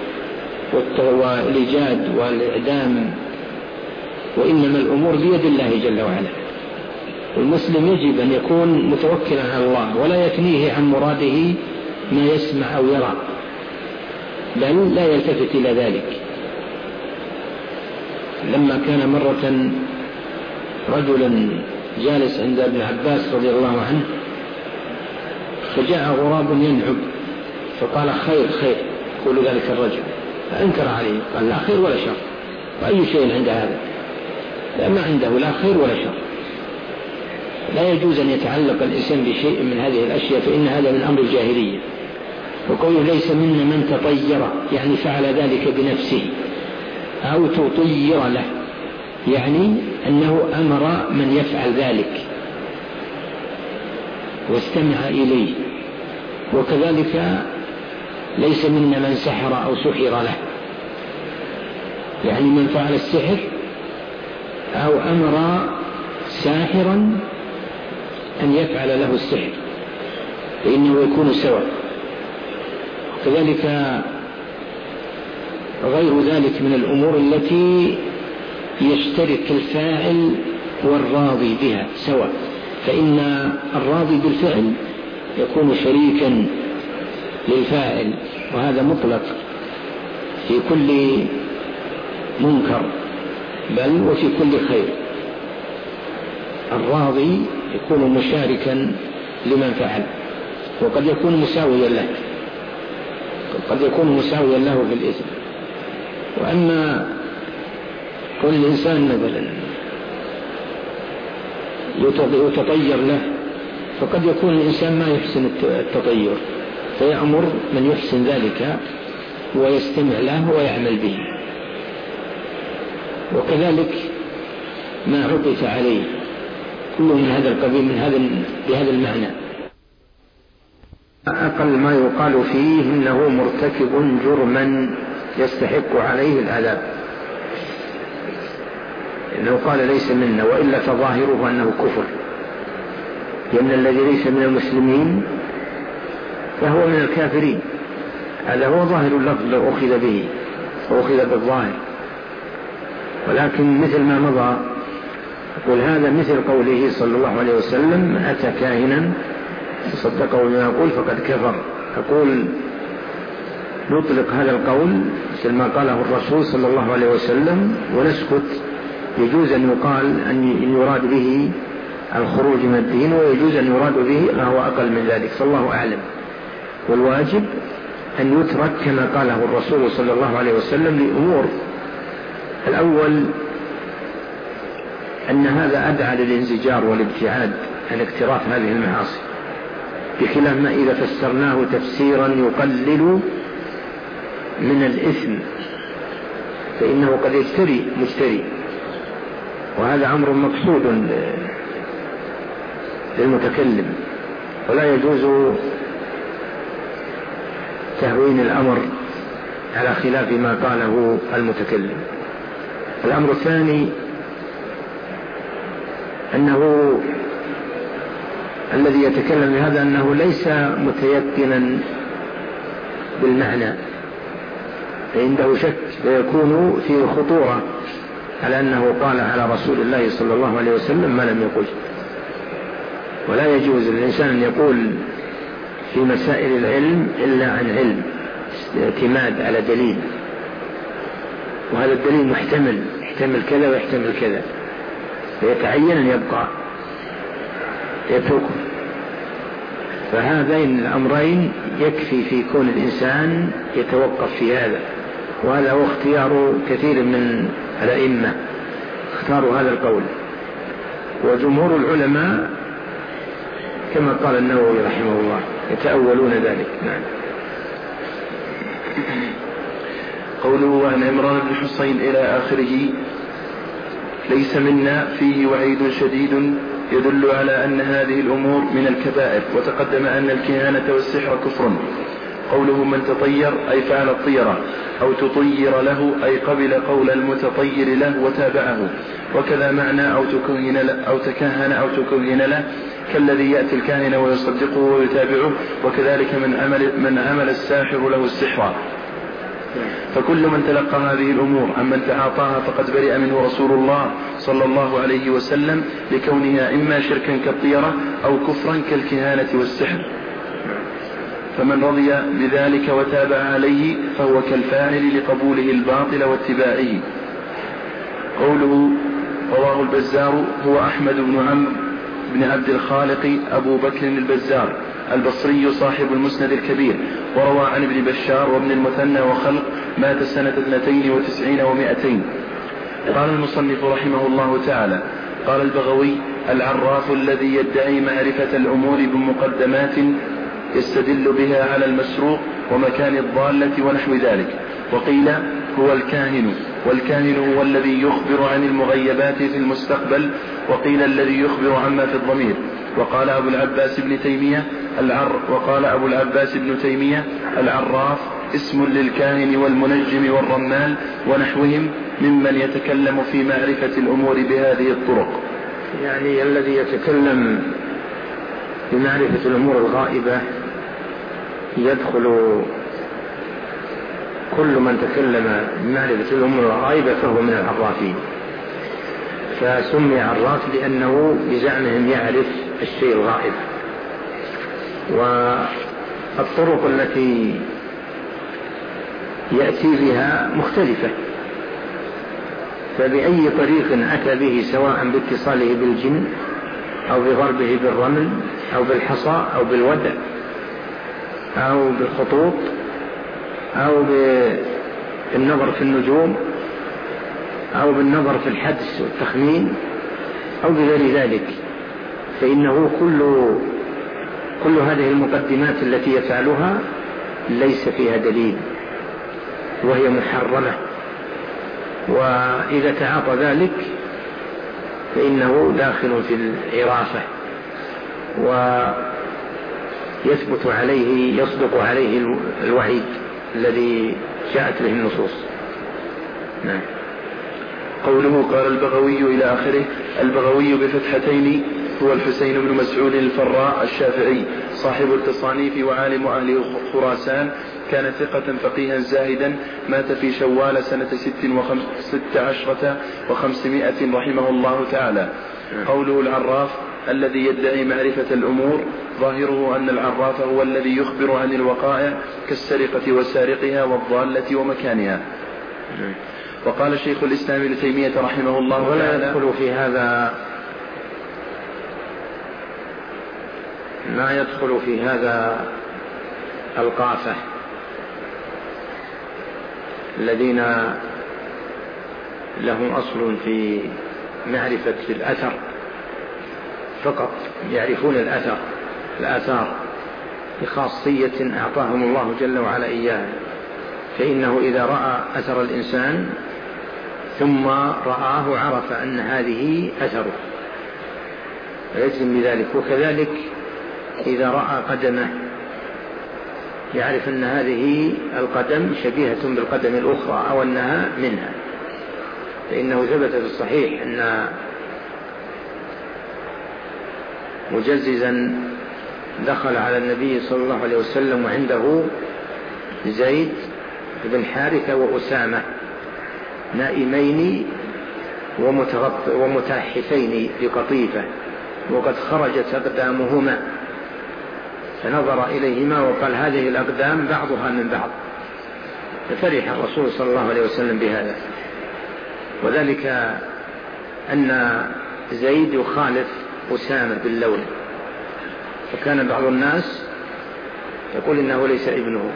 S2: والإيجاد والإعدام، وإنما الأمور بيد الله جل وعلا. والمسلم يجب أن يكون متوكلا على الله ولا يكنيه عن مراده ما يسمع أو يرى، بل لا يلتفت إلى ذلك. لما كان مرة رجلا جالس عند ابن عباس رضي الله عنه فجاء غراب ينعب فقال خير خير، يقول ذلك الرجل، فأنكر عليه قال لا خير ولا شر، وأي شيء عند هذا؟ ما عنده لا خير ولا شر. لا يجوز أن يتعلق الإنسان بشيء من هذه الأشياء، فإن هذا من أمر الجاهلية. وقوله ليس منا من تطير يعني فعل ذلك بنفسه أو تطير له، يعني أنه أمر من يفعل ذلك واستمع إليه. وكذلك ليس منا من سحر أو سحر له، يعني من فعل السحر أو أمر ساحرا أن يفعل له السحر فإنه يكون سواء. كذلك غير ذلك من الأمور التي يشترك الفاعل والراضي بها سواء، فإن الراضي بالفعل يكون شريكا للفاعل، وهذا مطلق في كل منكر بل وفي كل خير. الراضي يكون مشاركا لمن فعل، وقد يكون مساويا له، قد يكون مساويا له في الإثم. وأما كل إنسان مثلا يتطير له، فقد يكون الإنسان ما يحسن التطير فيأمر من يحسن ذلك ويستمع له ويعمل به. وكذلك ما عطف عليه كله من هذا القبيل، من هذا بهذا المعنى. أقل ما يقال فيه إنه مرتكب جرما يستحق عليه العذاب، إنه قال ليس منا، وإلا فظاهره أنه كفر، لأن الذي ليس من المسلمين فهو من الكافرين. هذا هو ظاهر اللفظ لو أخذ به وأخذ بالظاهر. ولكن مثل ما مضى يقول هذا مثل قوله صلى الله عليه وسلم من أتى كاهنا صدقه بما يقول فقد كفر. أقول نطلق هذا القول مثل ما قاله الرسول صلى الله عليه وسلم ونسكت. يجوز أن يقال أن يراد به الخروج من الدين، ويجوز أن يراد به ما هو أقل من ذلك، فالله أعلم. والواجب أن يترك كما قاله الرسول صلى الله عليه وسلم لأمور. الأول أن هذا أدعى للانزجار والابتعاد عن اقتراف هذه المعاصي، بخلاف ما إذا فسرناه تفسيرا يقلل من الإثم فإنه قد يجتري مجتري، وهذا أمر مقصود للمتكلم، ولا يجوز تهوين الأمر على خلاف ما قاله المتكلم. الأمر الثاني أنه الذي يتكلم بهذا أنه ليس متيقنا بالمعنى، فعنده شك فيكون فيه خطورة على أنه قال على رسول الله صلى الله عليه وسلم ما لم يقل. ولا يجوز للإنسان أن يقول في مسائل العلم إلا عن علم، اعتماد على دليل، وهذا الدليل محتمل، يحتمل كذا ويحتمل كذا، فيتعين أن يبقى يتركه. فهذين الأمرين يكفي في كون الإنسان يتوقف في هذا، وهذا هو اختيار كثير من الأئمة، اختاروا هذا القول. وجمهور العلماء كما قال النووي رحمه الله يتأولون ذلك. نعم.
S1: قوله عن عمران بن حصين إلى آخره ليس منا فيه وعيد شديد يدل على أن هذه الأمور من الكبائر، وتقدم أن الكهانة والسحر كفر. قوله من تطير أي فعل الطيرة، أو تطير له أي قبل قول المتطير له وتابعه. وكذا معنى أو تكهن له أو تكهن أو تكهن له، كالذي يأتي الكاهن ويصدقه ويتابعه، وكذلك من عمل, من عمل الساحر له السحر. فكل من تلقى هذه الأمور عمن تعاطاها فقد برئ منه رسول الله صلى الله عليه وسلم، لكونها إما شركا كالطيرة أو كفرا كالكهانة والسحر. فمن رضي بذلك وتابع عليه فهو كالفاعل لقبوله الباطل واتباعه. قوله رواه البزار هو أحمد بن عمرو بن عبد الخالق أبو بكر البزار البصري صاحب المسند الكبير، وروى عن ابن بشار وابن المثنى وخلق مات سنة اثنتين وتسعين ومائتين. قال المصنف رحمه الله تعالى: قال البغوي: العراف الذي يدعي معرفة الأمور بمقدمات يستدل بها على المسروق ومكان الضالة ونحو ذلك. وقيل هو الكاهن، والكاهن هو الذي يخبر عن المغيبات في المستقبل، وقيل الذي يخبر عما في الضمير. وقال أبو العباس بن تيمية العر وقال أبو العباس بن تيمية العراف اسم للكاهن والمنجم والرمال ونحوهم ممن يتكلم في معرفة الأمور بهذه الطرق.
S2: يعني الذي يتكلم بمعرفة الأمور الغائبة يدخل كل من تكلم بمعرفة الأمور الغائبة فهو من العرافين، فسمي عراف لأنه بزعمهم يعرف الشيء الغائب. والطرق التي يأتي بها مختلفة، فبأي طريق أتى به سواء باتصاله بالجن أو بضربه بالرمل أو بالحصى أو بالودع أو بالخطوط أو بالنظر في النجوم أو بالنظر في الحدس والتخمين أو بغير ذلك، فإنه كل كل هذه المقدمات التي يفعلها ليس فيها دليل وهي محرمة، وإذا تعاطى ذلك فإنه داخل في العرافة ويثبت عليه يصدق عليه الوعيد الذي جاءت به النصوص. نعم.
S1: قوله قال البغوي إلى آخره. البغوي بفتحتين هو الحسين بن مسعود الفراء الشافعي صاحب التصانيف وعالم أهل خراسان، كان ثقة فقيها زاهدا، مات في شوال سنة ست, وخمس ست عشرة وخمسمائة رحمه الله تعالى. قوله العراف الذي يدعي معرفة الأمور، ظاهره أن العراف هو الذي يخبر عن الوقائع كالسرقة وسارقها والضالة ومكانها. وقال شيخ الإسلام ابن تيمية رحمه الله
S2: ولا
S1: تعالى:
S2: يدخل في هذا ما يدخل في هذا القافة الذين لهم أصل في معرفة الأثر فقط، يعرفون الأثر الآثار بخاصية أعطاهم الله جل وعلا إياها، فإنه إذا رأى أثر الإنسان ثم رآه عرف أن هذه أثره فيجزم بذلك. وكذلك إذا رأى قدمه يعرف أن هذه القدم شبيهة بالقدم الأخرى أو أنها منها، فإنه ثبت في الصحيح أن مجززا دخل على النبي صلى الله عليه وسلم وعنده زيد بن حارثة وأسامة نائمين ومتحفين بقطيفة وقد خرجت أقدامهما، فنظر إليهما وقال: هذه الأقدام بعضها من بعض. ففرح الرسول صلى الله عليه وسلم بهذا، وذلك أن زيد يخالف أسامة باللون، فكان بعض الناس يقول إنه ليس ابنه،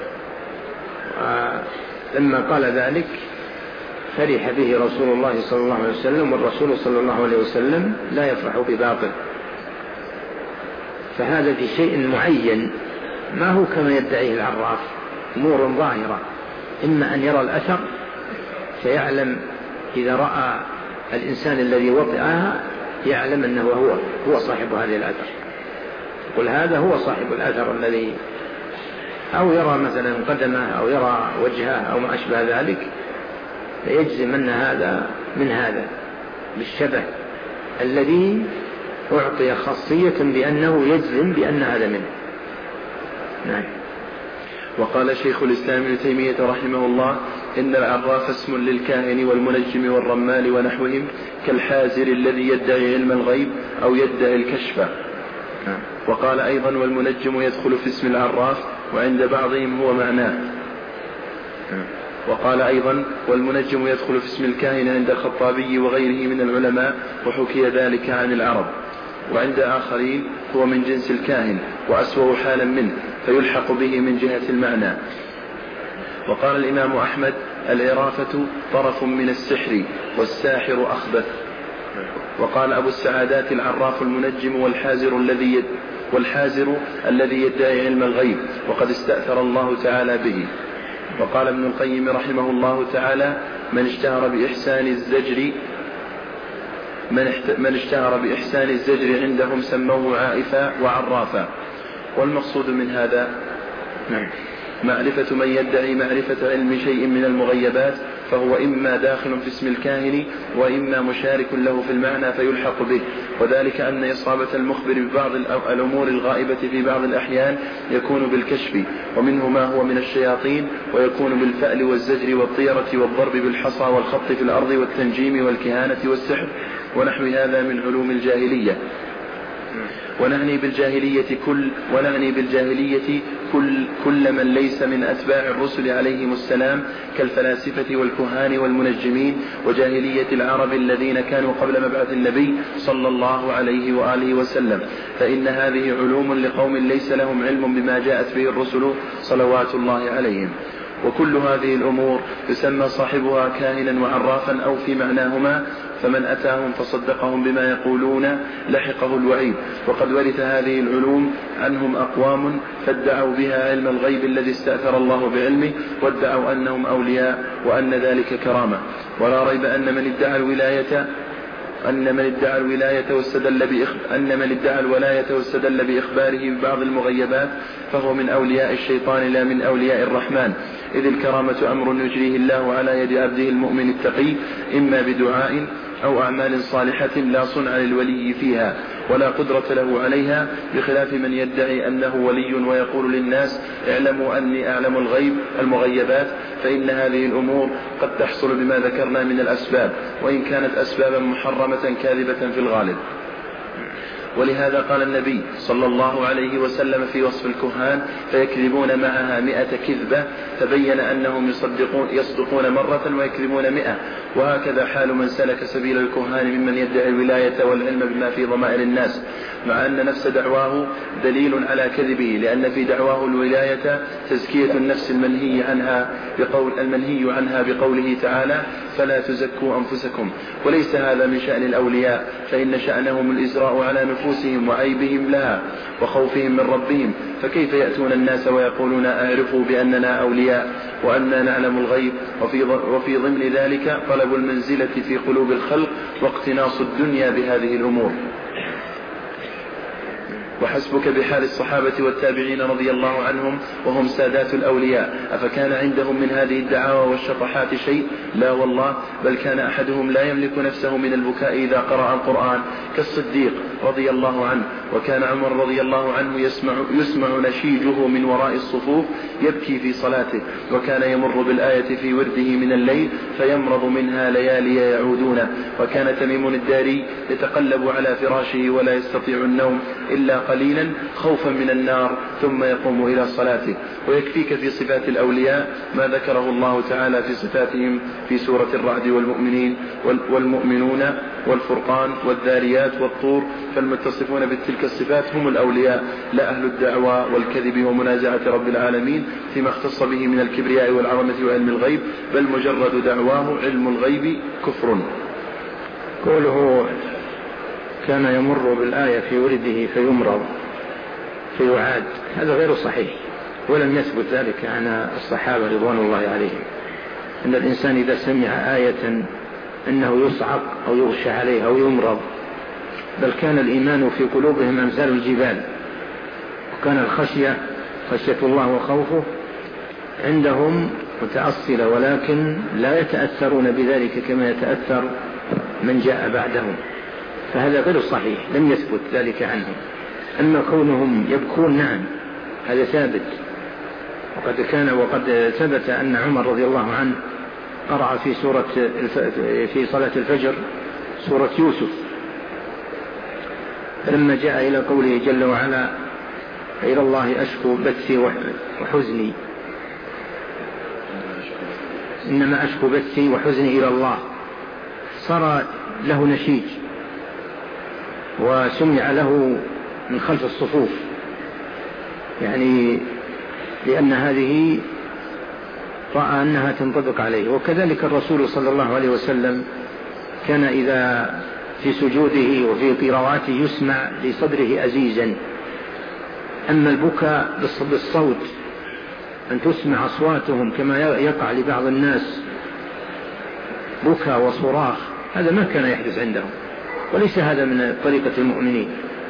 S2: لما قال ذلك فرح به رسول الله صلى الله عليه وسلم، والرسول صلى الله عليه وسلم لا يفرح بباطل. فهذا في شيء معين ما هو كما يدعيه العراف، أمور ظاهرة، إما أن يرى الأثر فيعلم إذا رأى الإنسان الذي وطئها يعلم أنه هو هو صاحب هذه الأثر، يقول هذا هو صاحب الأثر الذي، أو يرى مثلا قدمه أو يرى وجهه أو ما أشبه ذلك، فيجزم أن هذا من هذا بالشبه الذي أعطي خاصية بأنه يجزم بأن هذا منه. نعم.
S1: وقال شيخ الإسلام ابن تيمية رحمه الله: إن العراف اسم للكاهن والمنجم والرمال ونحوهم كالحازر الذي يدعي علم الغيب أو يدعي الكشف.
S2: نعم.
S1: وقال أيضا: والمنجم يدخل في اسم العراف وعند بعضهم هو معناه.
S2: نعم.
S1: وقال أيضا: والمنجم يدخل في اسم الكاهن عند الخطابي وغيره من العلماء، وحكي ذلك عن العرب، وعند آخرين هو من جنس الكاهن وأسوأ حالا منه، فيلحق به من جهة المعنى. وقال الإمام أحمد: العرافة طرف من السحر والساحر أخبث. وقال أبو السعادات: العراف المنجم والحازر الذي يد والحازر الذي يدعي علم الغيب، وقد استأثر الله تعالى به. وقال ابن القيم رحمه الله تعالى: من اشتهر بإحسان الزجر من اشتهر بإحسان الزجر عندهم سموه عائفا وعرافا. والمقصود من هذا معرفة من يدعي معرفة علم شيء من المغيبات، فهو إما داخل في اسم الكاهن وإما مشارك له في المعنى فيلحق به. وذلك أن إصابة المخبر ببعض الأمور الغائبة في بعض الأحيان يكون بالكشف، ومنه ما هو من الشياطين، ويكون بالفأل والزجر والطيرة والضرب بالحصى والخط في الأرض والتنجيم والكهانة والسحر ونحو هذا من علوم الجاهلية. ونعني بالجاهلية كل ونعني بالجاهلية كل كل من ليس من أتباع الرسل عليهم السلام كالفلاسفة والكهان والمنجمين، وجاهلية العرب الذين كانوا قبل مبعث النبي صلى الله عليه وآله وسلم، فإن هذه علوم لقوم ليس لهم علم بما جاءت به الرسل صلوات الله عليهم. وكل هذه الأمور يسمى صاحبها كاهنا وعرافا أو في معناهما، فمن أتاهم فصدقهم بما يقولون لحقه الوعيد. وقد ورث هذه العلوم عنهم أقوام فادعوا بها علم الغيب الذي استأثر الله بعلمه، وادعوا أنهم أولياء وأن ذلك كرامة. ولا ريب أن من ادعى الولاية أن من ادعى الولاية واستدل بإخ... أن من ادعى الولاية واستدل بإخباره ببعض المغيبات فهو من أولياء الشيطان لا من أولياء الرحمن، إذ الكرامة أمر يجريه الله على يد عبده المؤمن التقي، إما بدعاء أو أعمال صالحة لا صنع للولي فيها ولا قدرة له عليها، بخلاف من يدعي أنه ولي ويقول للناس: اعلموا أني أعلم الغيب المغيبات، فإن هذه الأمور قد تحصل بما ذكرنا من الأسباب، وإن كانت أسبابا محرمة كاذبة في الغالب. ولهذا قال النبي صلى الله عليه وسلم في وصف الكهان: فيكذبون معها مئة كذبة، تبين أنهم يصدقون, يصدقون مرة ويكذبون مئة. وهكذا حال من سلك سبيل الكهان ممن يدعي الولاية والعلم بما في ضمائر الناس، مع أن نفس دعواه دليل على كذبه، لأن في دعواه الولاية تزكية النفس المنهي عنها بقول المنهي عنها بقوله تعالى: فلا تزكوا أنفسكم. وليس هذا من شأن الأولياء، فإن شأنهم الإزراء على نفوسهم وعيبهم لها وخوفهم من ربهم، فكيف يأتون الناس ويقولون: أعرفوا بأننا أولياء وأننا نعلم الغيب، وفي, وفي ضمن ذلك طلب المنزلة في قلوب الخلق واقتناص الدنيا بهذه الأمور. وحسبك بحال الصحابة والتابعين رضي الله عنهم وهم سادات الأولياء، أفكان عندهم من هذه الدعاوى والشطحات شيء؟ لا والله، بل كان أحدهم لا يملك نفسه من البكاء إذا قرأ القرآن كالصديق رضي الله عنه، وكان عمر رضي الله عنه يسمع, يسمع نشيجه من وراء الصفوف يبكي في صلاته، وكان يمر بالآية في ورده من الليل فيمرض منها ليالي يعودون. وكان تميم الداري يتقلب على فراشه ولا يستطيع النوم إلا قليلا خوفا من النار ثم يقوم إلى صلاته. ويكفيك في صفات الأولياء ما ذكره الله تعالى في صفاتهم في سورة الرعد والمؤمنين والمؤمنون والفرقان والذاريات والطور، فالمتصفون بتلك الصفات هم الأولياء، لا أهل الدعوى والكذب ومنازعة رب العالمين فيما اختص به من الكبرياء والعظمة وعلم الغيب، بل مجرد دعواه علم الغيب كفر.
S2: قوله كان يمر بالآية في ورده فيمرض فيعاد، هذا غير صحيح، ولم يثبت ذلك عن الصحابة رضوان الله عليهم، أن الإنسان إذا سمع آية أنه يصعق أو يغشى عليه أو يمرض، بل كان الإيمان في قلوبهم أمثال الجبال، وكان الخشية خشية الله وخوفه عندهم متأصلة، ولكن لا يتأثرون بذلك كما يتأثر من جاء بعدهم، فهذا غير صحيح، لم يثبت ذلك عنهم. أما كونهم يبكون، نعم هذا ثابت، وقد كان وقد ثبت أن عمر رضي الله عنه قرأ في سورة في صلاة الفجر سورة يوسف، فلما جاء إلى قوله جل وعلا: إلى الله أشكو بثي وحزني، إنما أشكو بثي وحزني إلى الله، صار له نشيج وسمع له من خلف الصفوف، يعني لأن هذه رأى أنها تنطبق عليه. وكذلك الرسول صلى الله عليه وسلم كان إذا في سجوده وفي قراءاته يسمع لصدره أزيزا. أما البكاء بالصوت أن تسمع أصواتهم كما يقع لبعض الناس بكاء وصراخ، هذا ما كان يحدث عندهم، وليس هذا من طريقة المؤمنين.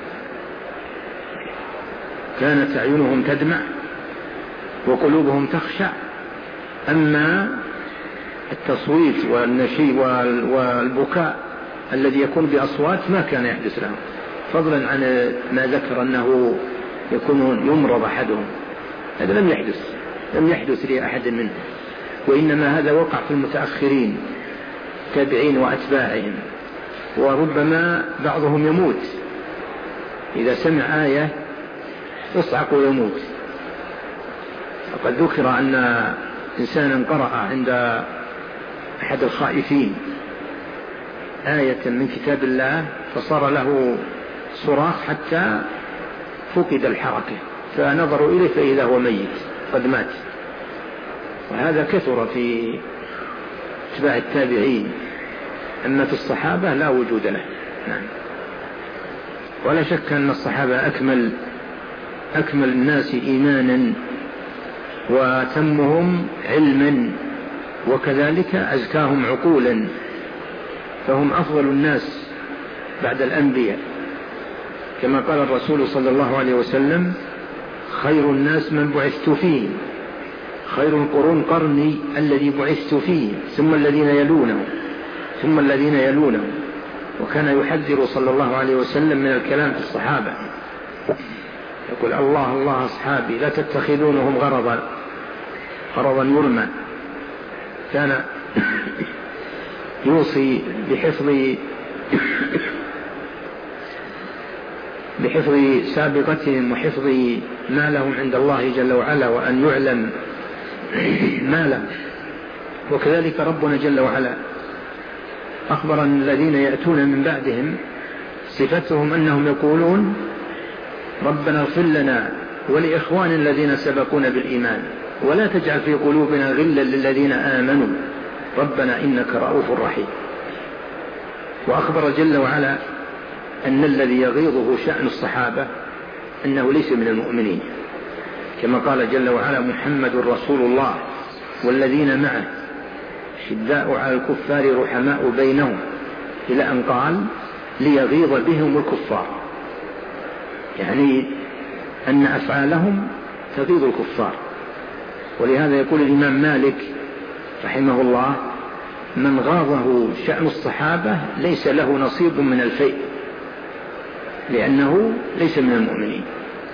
S2: كانت أعينهم تدمع وقلوبهم تخشع. أما التصويت والنشي والبكاء الذي يكون بأصوات ما كان يحدث لهم، فضلا عن ما ذكر أنه يكون يمرض أحدهم، هذا لم يحدث لم يحدث لأحد منهم، وإنما هذا وقع في المتأخرين تابعين وأتباعهم. وربما بعضهم يموت إذا سمع آية يصعق ويموت. وقد ذكر أن إنسانا قرأ عند أحد الخائفين آية من كتاب الله فصار له صراخ حتى فقد الحركة، فنظروا إليه فإذا هو ميت قد مات. وهذا كثر في اتباع التابعين، أما في الصحابة لا وجود له. نعم. ولا شك أن الصحابة أكمل أكمل الناس إيمانا وتمهم علما، وكذلك أزكاهم عقولا، فهم أفضل الناس بعد الأنبياء، كما قال الرسول صلى الله عليه وسلم: خير الناس من بعثت فيه، خير القرون قرني الذي بعثت فيه، ثم الذين يلونه ثم الذين يلونه. وكان يحذر صلى الله عليه وسلم من الكلام في الصحابة، يقول: الله الله أصحابي لا تتخذونهم غرضا غرضا يرمى. كان يوصي بحفظ بحفظ سابقتهم وحفظ ما لهم عند الله جل وعلا، وأن يعلم ما لهم. وكذلك ربنا جل وعلا أخبر أن الذين يأتون من بعدهم صفتهم أنهم يقولون: ربنا اغفر لنا ولإخوان الذين سبقونا بالإيمان ولا تجعل في قلوبنا غلا للذين آمنوا ربنا إنك رؤوف رحيم. وأخبر جل وعلا أن الذي يغيظه شأن الصحابة أنه ليس من المؤمنين، كما قال جل وعلا: محمد رسول الله والذين معه شداء على الكفار رحماء بينهم، إلى أن قال: ليغيظ بهم الكفار، يعني أن أفعالهم تغيظ الكفار. ولهذا يقول الإمام مالك رحمه الله: من غاضه شأن الصحابة ليس له نصيب من الفيء، لأنه ليس من المؤمنين.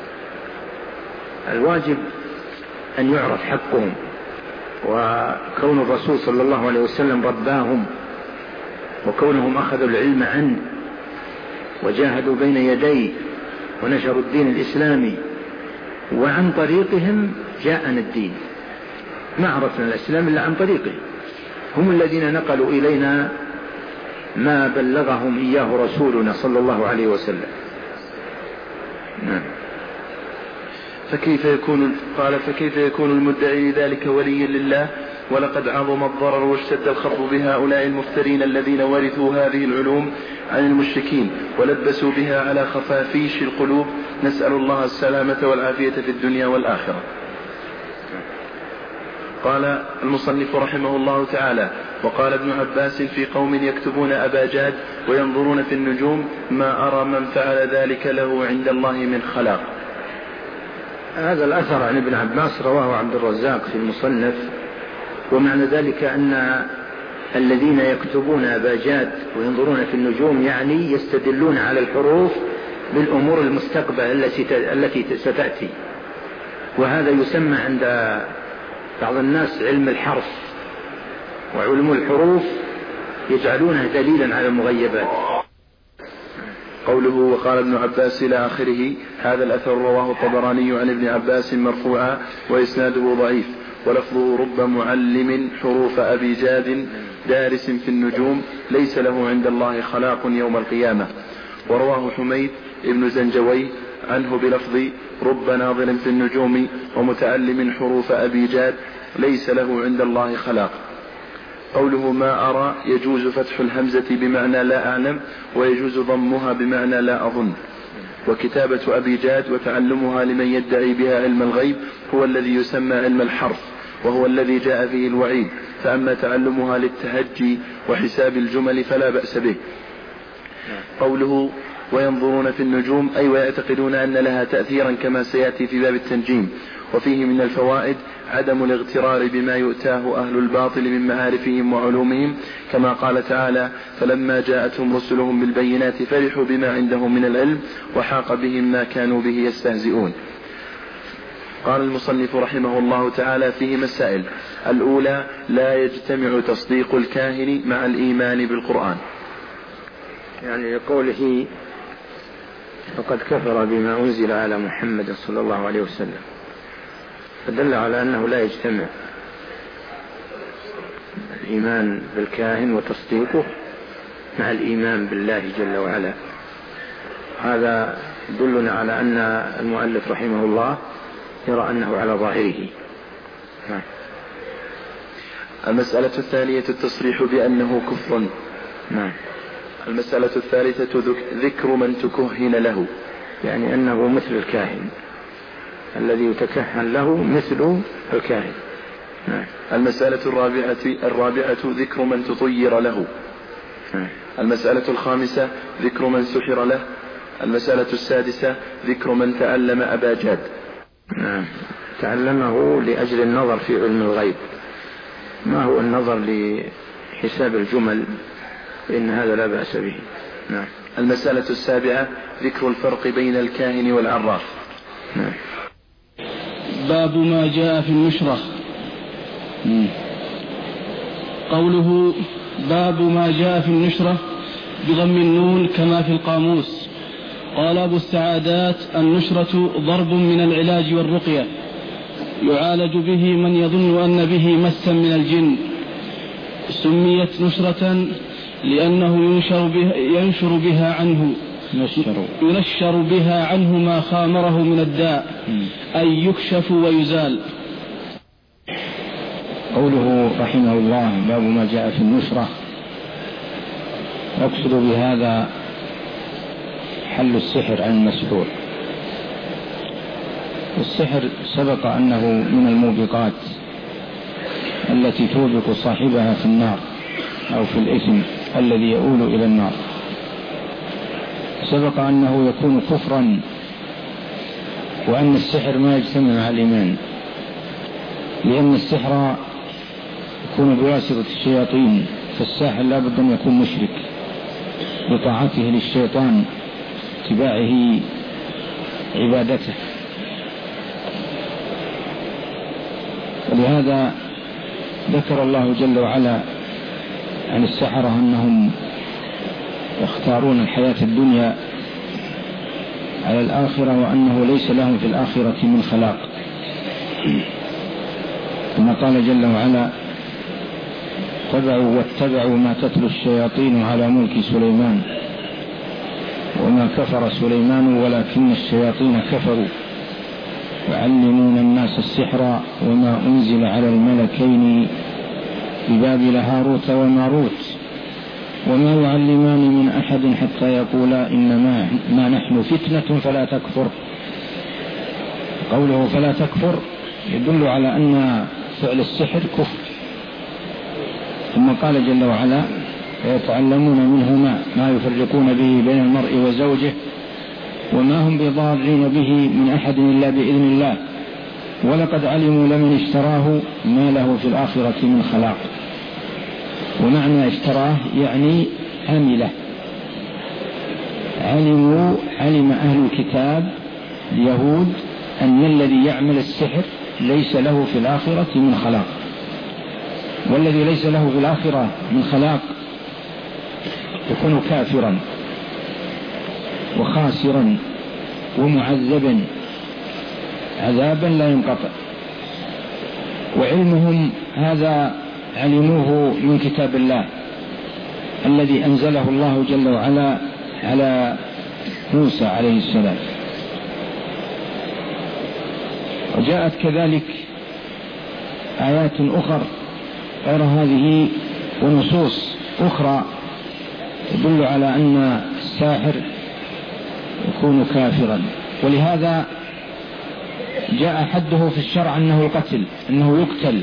S2: الواجب أن يعرف حقهم، وكون الرسول صلى الله عليه وسلم رباهم، وكونهم أخذوا العلم عنه وجاهدوا بين يديه ونشروا الدين الإسلامي، وعن طريقهم جاءنا الدين، ما عرفنا الإسلام إلا عن طريقهم. هم الذين نقلوا إلينا ما بلغهم إياه رسولنا صلى الله عليه وسلم. نعم.
S1: فكيف يكون قال فكيف يكون المدعي ذلك وليا لله، ولقد عظم الضرر واشتد الخطب بهؤلاء المفترين الذين ورثوا هذه العلوم عن المشركين ولبسوا بها على خفافيش القلوب، نسأل الله السلامة والعافية في الدنيا والآخرة. قال المصنف رحمه الله تعالى: وقال ابن عباس في قوم يكتبون أباجاد وينظرون في النجوم: ما أرى من فعل ذلك له عند الله من خلاق.
S2: هذا الأثر عن ابن عباس رواه عبد الرزاق في المصنف. ومعنى ذلك أن الذين يكتبون أباجاد وينظرون في النجوم يعني يستدلون على الحروف بالأمور المستقبل التي ستأتي، وهذا يسمى عند بعض الناس علم الحرف، وعلم الحروف يجعلونه دليلا على المغيبات.
S1: قوله وقال ابن عباس إلى آخره، هذا الأثر رواه الطبراني عن ابن عباس مرفوعا وإسناده ضعيف، ولفظه: رب معلم حروف أبي جاد دارس في النجوم ليس له عند الله خلاق يوم القيامة. ورواه حميد ابن زنجوي عنه بلفظ: رب ناظر في النجوم ومتعلم حروف أبي جاد ليس له عند الله خلاق. قوله ما أرى يجوز فتح الهمزة بمعنى لا أعلم، ويجوز ضمها بمعنى لا أظن. وكتابة أبي جاد وتعلمها لمن يدعي بها علم الغيب هو الذي يسمى علم الحرف، وهو الذي جاء فيه الوعيد. فأما تعلمها للتهجي وحساب الجمل فلا بأس به. قوله وينظرون في النجوم أي ويعتقدون أن لها تأثيرا كما سيأتي في باب التنجيم. وفيه من الفوائد عدم الاغترار بما يؤتاه أهل الباطل من معارفهم وعلومهم، كما قال تعالى فلما جاءتهم رسلهم بالبينات فرحوا بما عندهم من العلم وحاق بهم ما كانوا به يستهزئون. قال المصنف رحمه الله تعالى فيه مسائل. الأولى لا يجتمع تصديق الكاهن مع الإيمان بالقرآن،
S2: يعني لقوله فقد كفر بما أنزل على محمد صلى الله عليه وسلم، فدل على أنه لا يجتمع الإيمان بالكاهن وتصديقه مع الإيمان بالله جل وعلا. هذا يدلنا على أن المؤلف رحمه الله يرى أنه على ظاهره.
S1: المسألة الثانية التصريح بأنه كفر.
S2: نعم.
S1: المسألة الثالثة ذكر من تكهن له،
S2: يعني أنه مثل الكاهن الذي يتكهن له مثل الكاهن. نعم.
S1: المسألة الرابعة الرابعة ذكر من تطير له.
S2: نعم.
S1: المسألة الخامسة ذكر من سحر له. المسألة السادسة ذكر من تعلم أبا جاد.
S2: نعم. تعلمه لأجل النظر في علم الغيب، ما هو النظر لحساب الجمل، إن هذا لا بأس به. نعم.
S1: المسألة السابعة ذكر الفرق بين الكاهن والعراف.
S2: نعم.
S3: باب ما جاء في النشرة. قوله باب ما جاء في النشرة بضم النون كما في القاموس. قال أبو السعادات النشرة ضرب من العلاج والرقية يعالج به من يظن أن به مسا من الجن. سميت نشرة لأنه ينشر بها, ينشر بها عنه
S2: نشر.
S3: ينشر بها عنه ما خامره من الداء، أي يكشف ويزال.
S2: قوله رحمه الله باب ما جاء في النشرة، يقصد بهذا حل السحر عن المسحور. السحر سبق أنه من الموبقات التي توبق صاحبها في النار أو في الإثم الذي يؤول إلى النار. سبق أنه يكون كفرا، وأن السحر ما يجتمع مع الإيمان، لأن السحر يكون بواسطة الشياطين، فالساحر لا بد أن يكون مشرك بطاعته للشيطان اتباعه عبادته. ولهذا ذكر الله جل وعلا عن السحرة أنهم يختارون الحياة الدنيا على الآخرة، وأنه ليس لهم في الآخرة من خلاق، كما قال جل وعلا اتبعوا واتبعوا ما تتلو الشياطين على ملك سليمان وما كفر سليمان ولكن الشياطين كفروا يعلمون الناس السحر وما أنزل على الملكين ببابل هاروت وماروت وما يعلمان من أحد حتى يقولا إنما ما نحن فتنة فلا تكفر. قوله فلا تكفر يدل على أن فعل السحر كفر. ثم قال جل وعلا يتعلمون منهما ما يفرقون به بين المرء وزوجه وما هم بضارين به من أحد إلا بإذن الله ولقد علموا لمن اشتراه ما له في الآخرة من خلاق. ومعنى اشتراه يعني عمله، علموا علم أهل الكتاب اليهود أن الذي يعمل السحر ليس له في الآخرة من خلاق، والذي ليس له في الآخرة من خلاق يكون كافرا وخاسرا ومعذبا عذابا لا ينقطع. وعلمهم هذا علموه من كتاب الله الذي أنزله الله جل وعلا على موسى عليه السلام. وجاءت كذلك آيات أخرى غير هذه ونصوص أخرى تدل على أن الساحر يكون كافرا. ولهذا جاء حده في الشرع أنه القتل، أنه يقتل.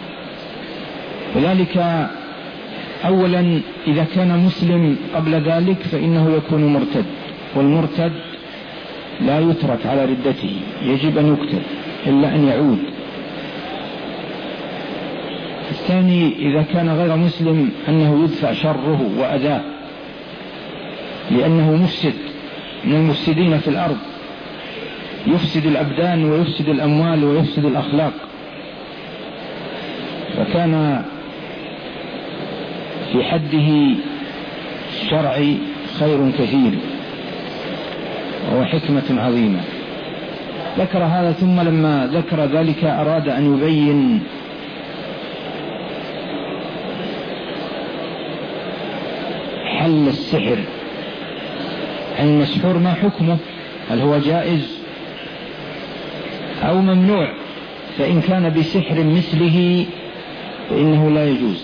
S2: وذلك أولا إذا كان مسلم قبل ذلك فإنه يكون مرتد، والمرتد لا يترك على ردته، يجب أن يقتل إلا أن يعود. الثاني إذا كان غير مسلم أنه يدفع شره وأذاه، لأنه مفسد من المفسدين في الأرض، يفسد الأبدان ويفسد الأموال ويفسد الأخلاق. فكان في حده الشرعي خير كثير وحكمة عظيمة. ذكر هذا، ثم لما ذكر ذلك أراد أن يبين حل السحر عن المسحور، ما حكمه، هل هو جائز أو ممنوع؟ فإن كان بسحر مثله فإنه لا يجوز،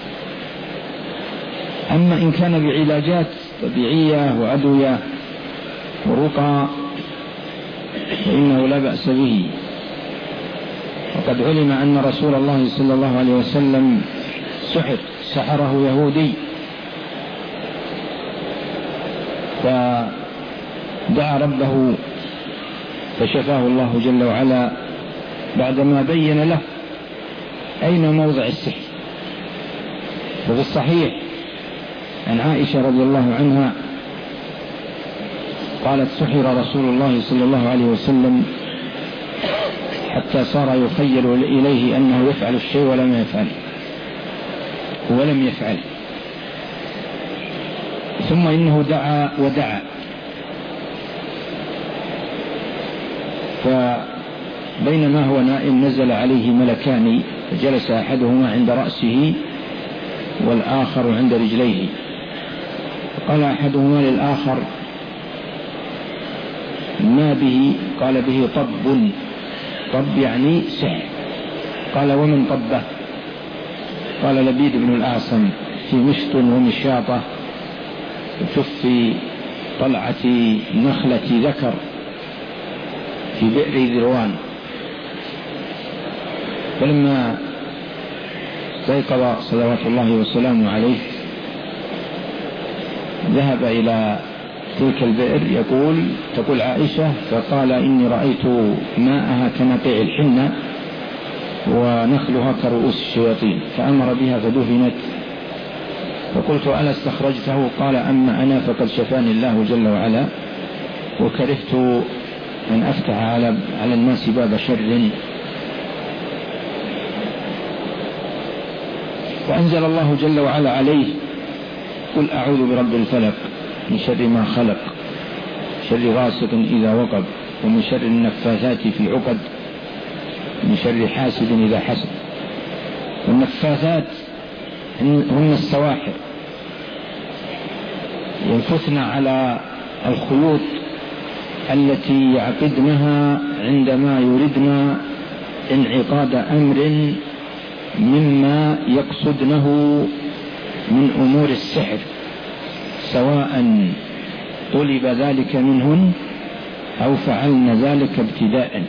S2: أما إن كان بعلاجات طبيعية وأدوية ورقى فإنه لا بأس به. وقد علم أن رسول الله صلى الله عليه وسلم سحر سحره يهودي، فدعا ربه فشفاه الله جل وعلا بعدما بين له أين موضع السحر. وفي الصحيح عن عائشة رضي الله عنها قالت: سحر رسول الله صلى الله عليه وسلم حتى صار يخيل إليه أنه يفعل الشيء ولم يفعل ولم يفعل ثم إنه دعا ودعا، فبينما هو نائم نزل عليه ملكان، فجلس أحدهما عند رأسه والآخر عند رجليه. قال أحدهما للآخر: ما به؟ قال: به طب. طب يعني سحر. قال: ومن طبه؟ قال: لبيد بن الأعصم في مشط ومشاطة وشف طلعة نخلة ذكر في بئر ذروان. فلما استيقظ صلوات الله وسلامه عليه ذهب إلى تلك البئر، يقول تقول عائشة: فقال: إني رأيت ماءها كنقيع الحنة ونخلها كرؤوس الشياطين، فأمر بها فدفنت. فقلت: ألا استخرجته؟ قال: أما أنا فقد شفاني الله جل وعلا، وكرهت أن أفتح على على الناس باب شر. فأنزل الله جل وعلا عليه: قل أعوذ برب الفلق من شر ما خلق، شر غاسق إذا وقب، ومن شر النفاثات في العقد، من شر حاسد إذا حسد. والنفاثات هن السواحر، ينفثن على الخيوط التي يعقدنها عندما يردن انعقاد أمر مما يقصدنه من أمور السحر، سواء طلب ذلك منهن أو فعلن ذلك ابتداء.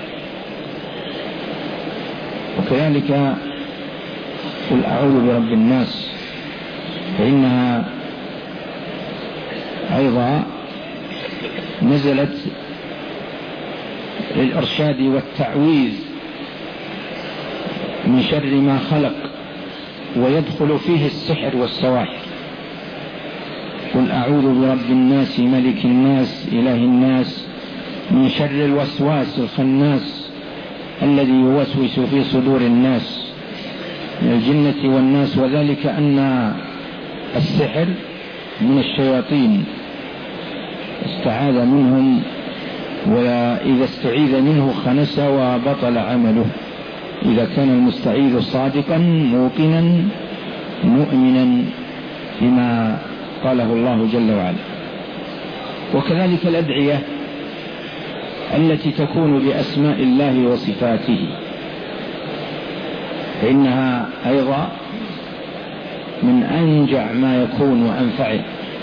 S2: وكذلك قل أعوذ برب الناس، فإنها أيضا نزلت للإرشاد والتعويذ من شر ما خلق، ويدخل فيه السحر والسواحر. قل أعوذ برب الناس ملك الناس إله الناس من شر الوسواس الخناس الذي يوسوس في صدور الناس من الجنة والناس. وذلك أن السحر من الشياطين، استعاذ منهم، وإذا استعيذ منه خنس وبطل عمله، إذا كان المستعيذ صادقا موقنا مؤمنا بما قاله الله جل وعلا. وكذلك الأدعية التي تكون بأسماء الله وصفاته، فإنها أيضا من أنجع ما يكون وأنفعه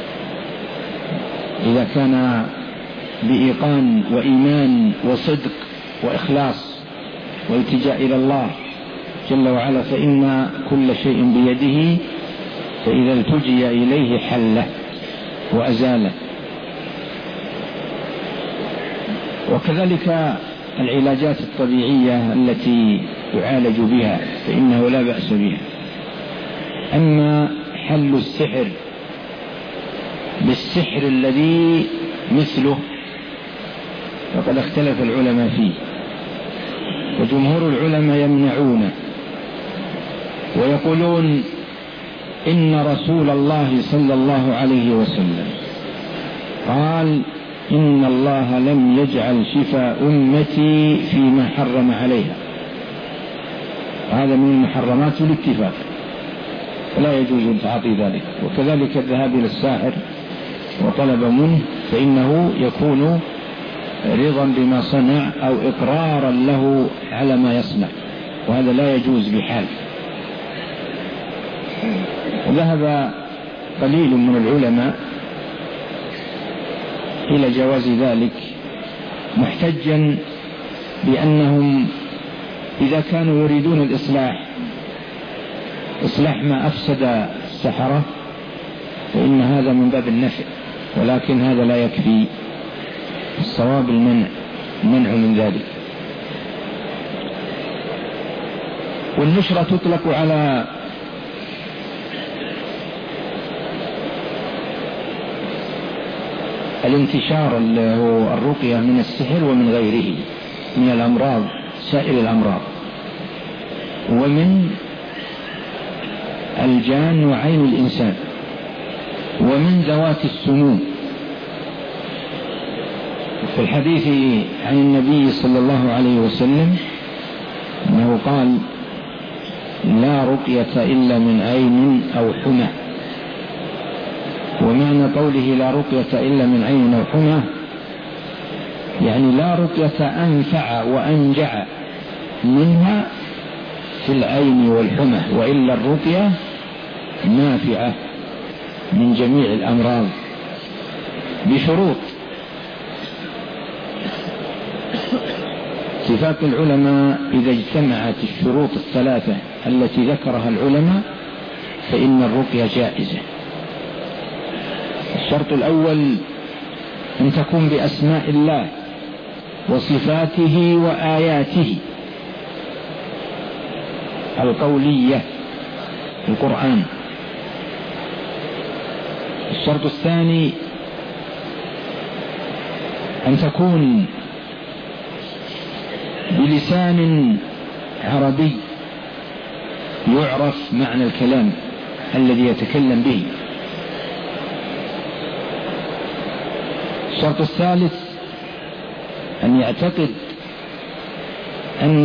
S2: إذا كان بإيقان وإيمان وصدق وإخلاص والتجاء إلى الله جل وعلا، فإن كل شيء بيده، فإذا التجي إليه حله وأزاله. وكذلك العلاجات الطبيعية التي يعالج بها فإنه لا بأس بها. أما حل السحر بالسحر الذي مثله فقد اختلف العلماء فيه، وجمهور العلماء يمنعونه ويقولون إن رسول الله صلى الله عليه وسلم قال إن الله لم يجعل شفاء أمتي فيما حرم عليها، هذا من المحرمات بالاتفاق، فلا يجوز تعاطي ذلك. وكذلك الذهاب إلى الساحر وطلب منه فإنه يكون رضا بما صنع أو إقرارا له على ما يصنع، وهذا لا يجوز بحال. ذهب قليل من العلماء إلى جواز ذلك، محتجا بأنهم إذا كانوا يريدون الإصلاح إصلاح ما أفسد السحرة فإن هذا من باب النفع، ولكن هذا لا يكفي، الصواب المنع المنع من ذلك. والنشرة تطلق على الانتشار اللي هو الرقية من السحر ومن غيره من الأمراض، سائر الأمراض، ومن الجان وعين الإنسان، ومن ذوات السموم. في الحديث عن النبي صلى الله عليه وسلم أنه قال لا رقية إلا من عين أو حمى. ومعنى قوله لا رقية إلا من عين أو حمى يعني لا رقية أنفع وأنجع منها في العين والحمى، وإلا الرقية نافعة من جميع الأمراض بشروط. اتفاق العلماء إذا اجتمعت الشروط الثلاثة التي ذكرها العلماء فإن الرقية جائزة. الشرط الأول أن تكون بأسماء الله وصفاته وآياته القولية في القرآن. الشرط الثاني أن تكون بلسان عربي يعرف معنى الكلام الذي يتكلم به. الشرط الثالث أن يعتقد أن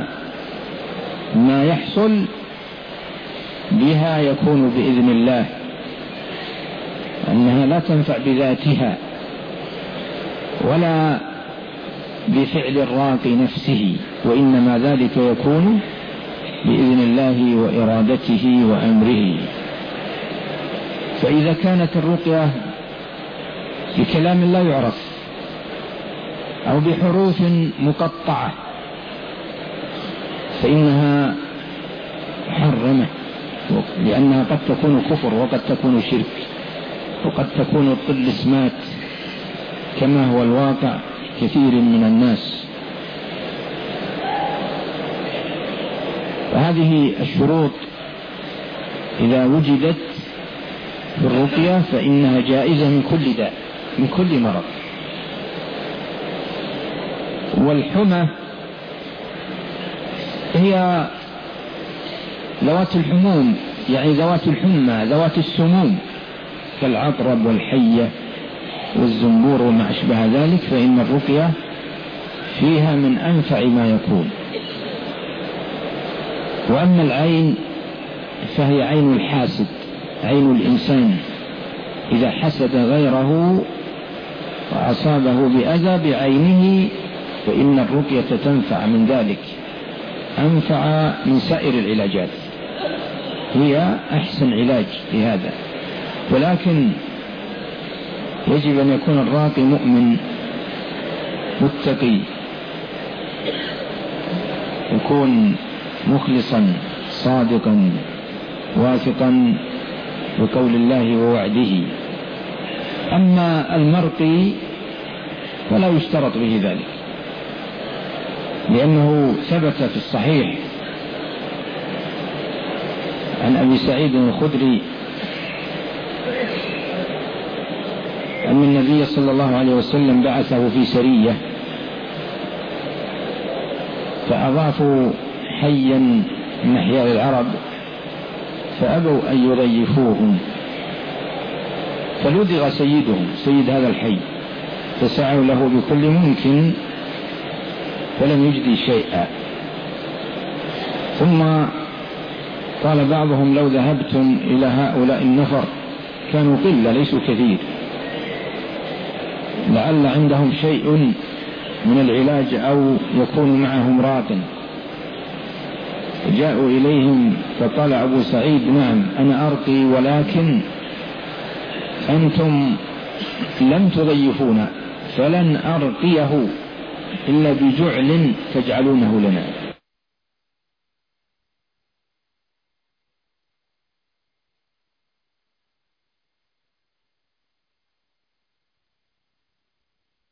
S2: ما يحصل بها يكون بإذن الله، أنها لا تنفع بذاتها ولا بفعل الراقي نفسه، وإنما ذلك يكون بإذن الله وإرادته وأمره. فإذا كانت الرقية بكلام لا يعرف أو بحروف مقطعة فإنها محرمة، لأنها قد تكون كفر وقد تكون شرك وقد تكون طلسمات كما هو الواقع كثير من الناس. فهذه الشروط إذا وجدت في الرقية فإنها جائزة من كل داء من كل مرض. والحمى هي ذوات الحموم، يعني ذوات الحمى ذوات السموم كالعقرب والحية والزنبور وما أشبه ذلك، فإن الرقية فيها من أنفع ما يكون. وأما العين فهي عين الحاسد، عين الإنسان إذا حسد غيره وأصابه بأذى بعينه فإن الرقية تنفع من ذلك. أنفع من سائر العلاجات، هي أحسن علاج في هذا. ولكن يجب أن يكون الراقي مؤمن متقي، يكون مخلصا صادقا واثقا بقول الله ووعده. أما المرقي فلا يشترط به ذلك، لأنه ثبت في الصحيح عن أبي سعيد الخدري أن النبي صلى الله عليه وسلم بعثه في سرية فأضافوا حيا من أحياء العرب فأبوا أن يضيفوهم، فلدغ سيدهم سيد هذا الحي فسعوا له بكل ممكن فلم يجدي شيئا. ثم قال بعضهم لو ذهبتم إلى هؤلاء النفر، كانوا قلة ليسوا كثير، لعل عندهم شيء من العلاج أو يكون معهم راق. جاءوا إليهم فقال أبو سعيد نعم أنا أرقي، ولكن أنتم لم تضيفونا فلن أرقيه إلا بجعل تجعلونه لنا.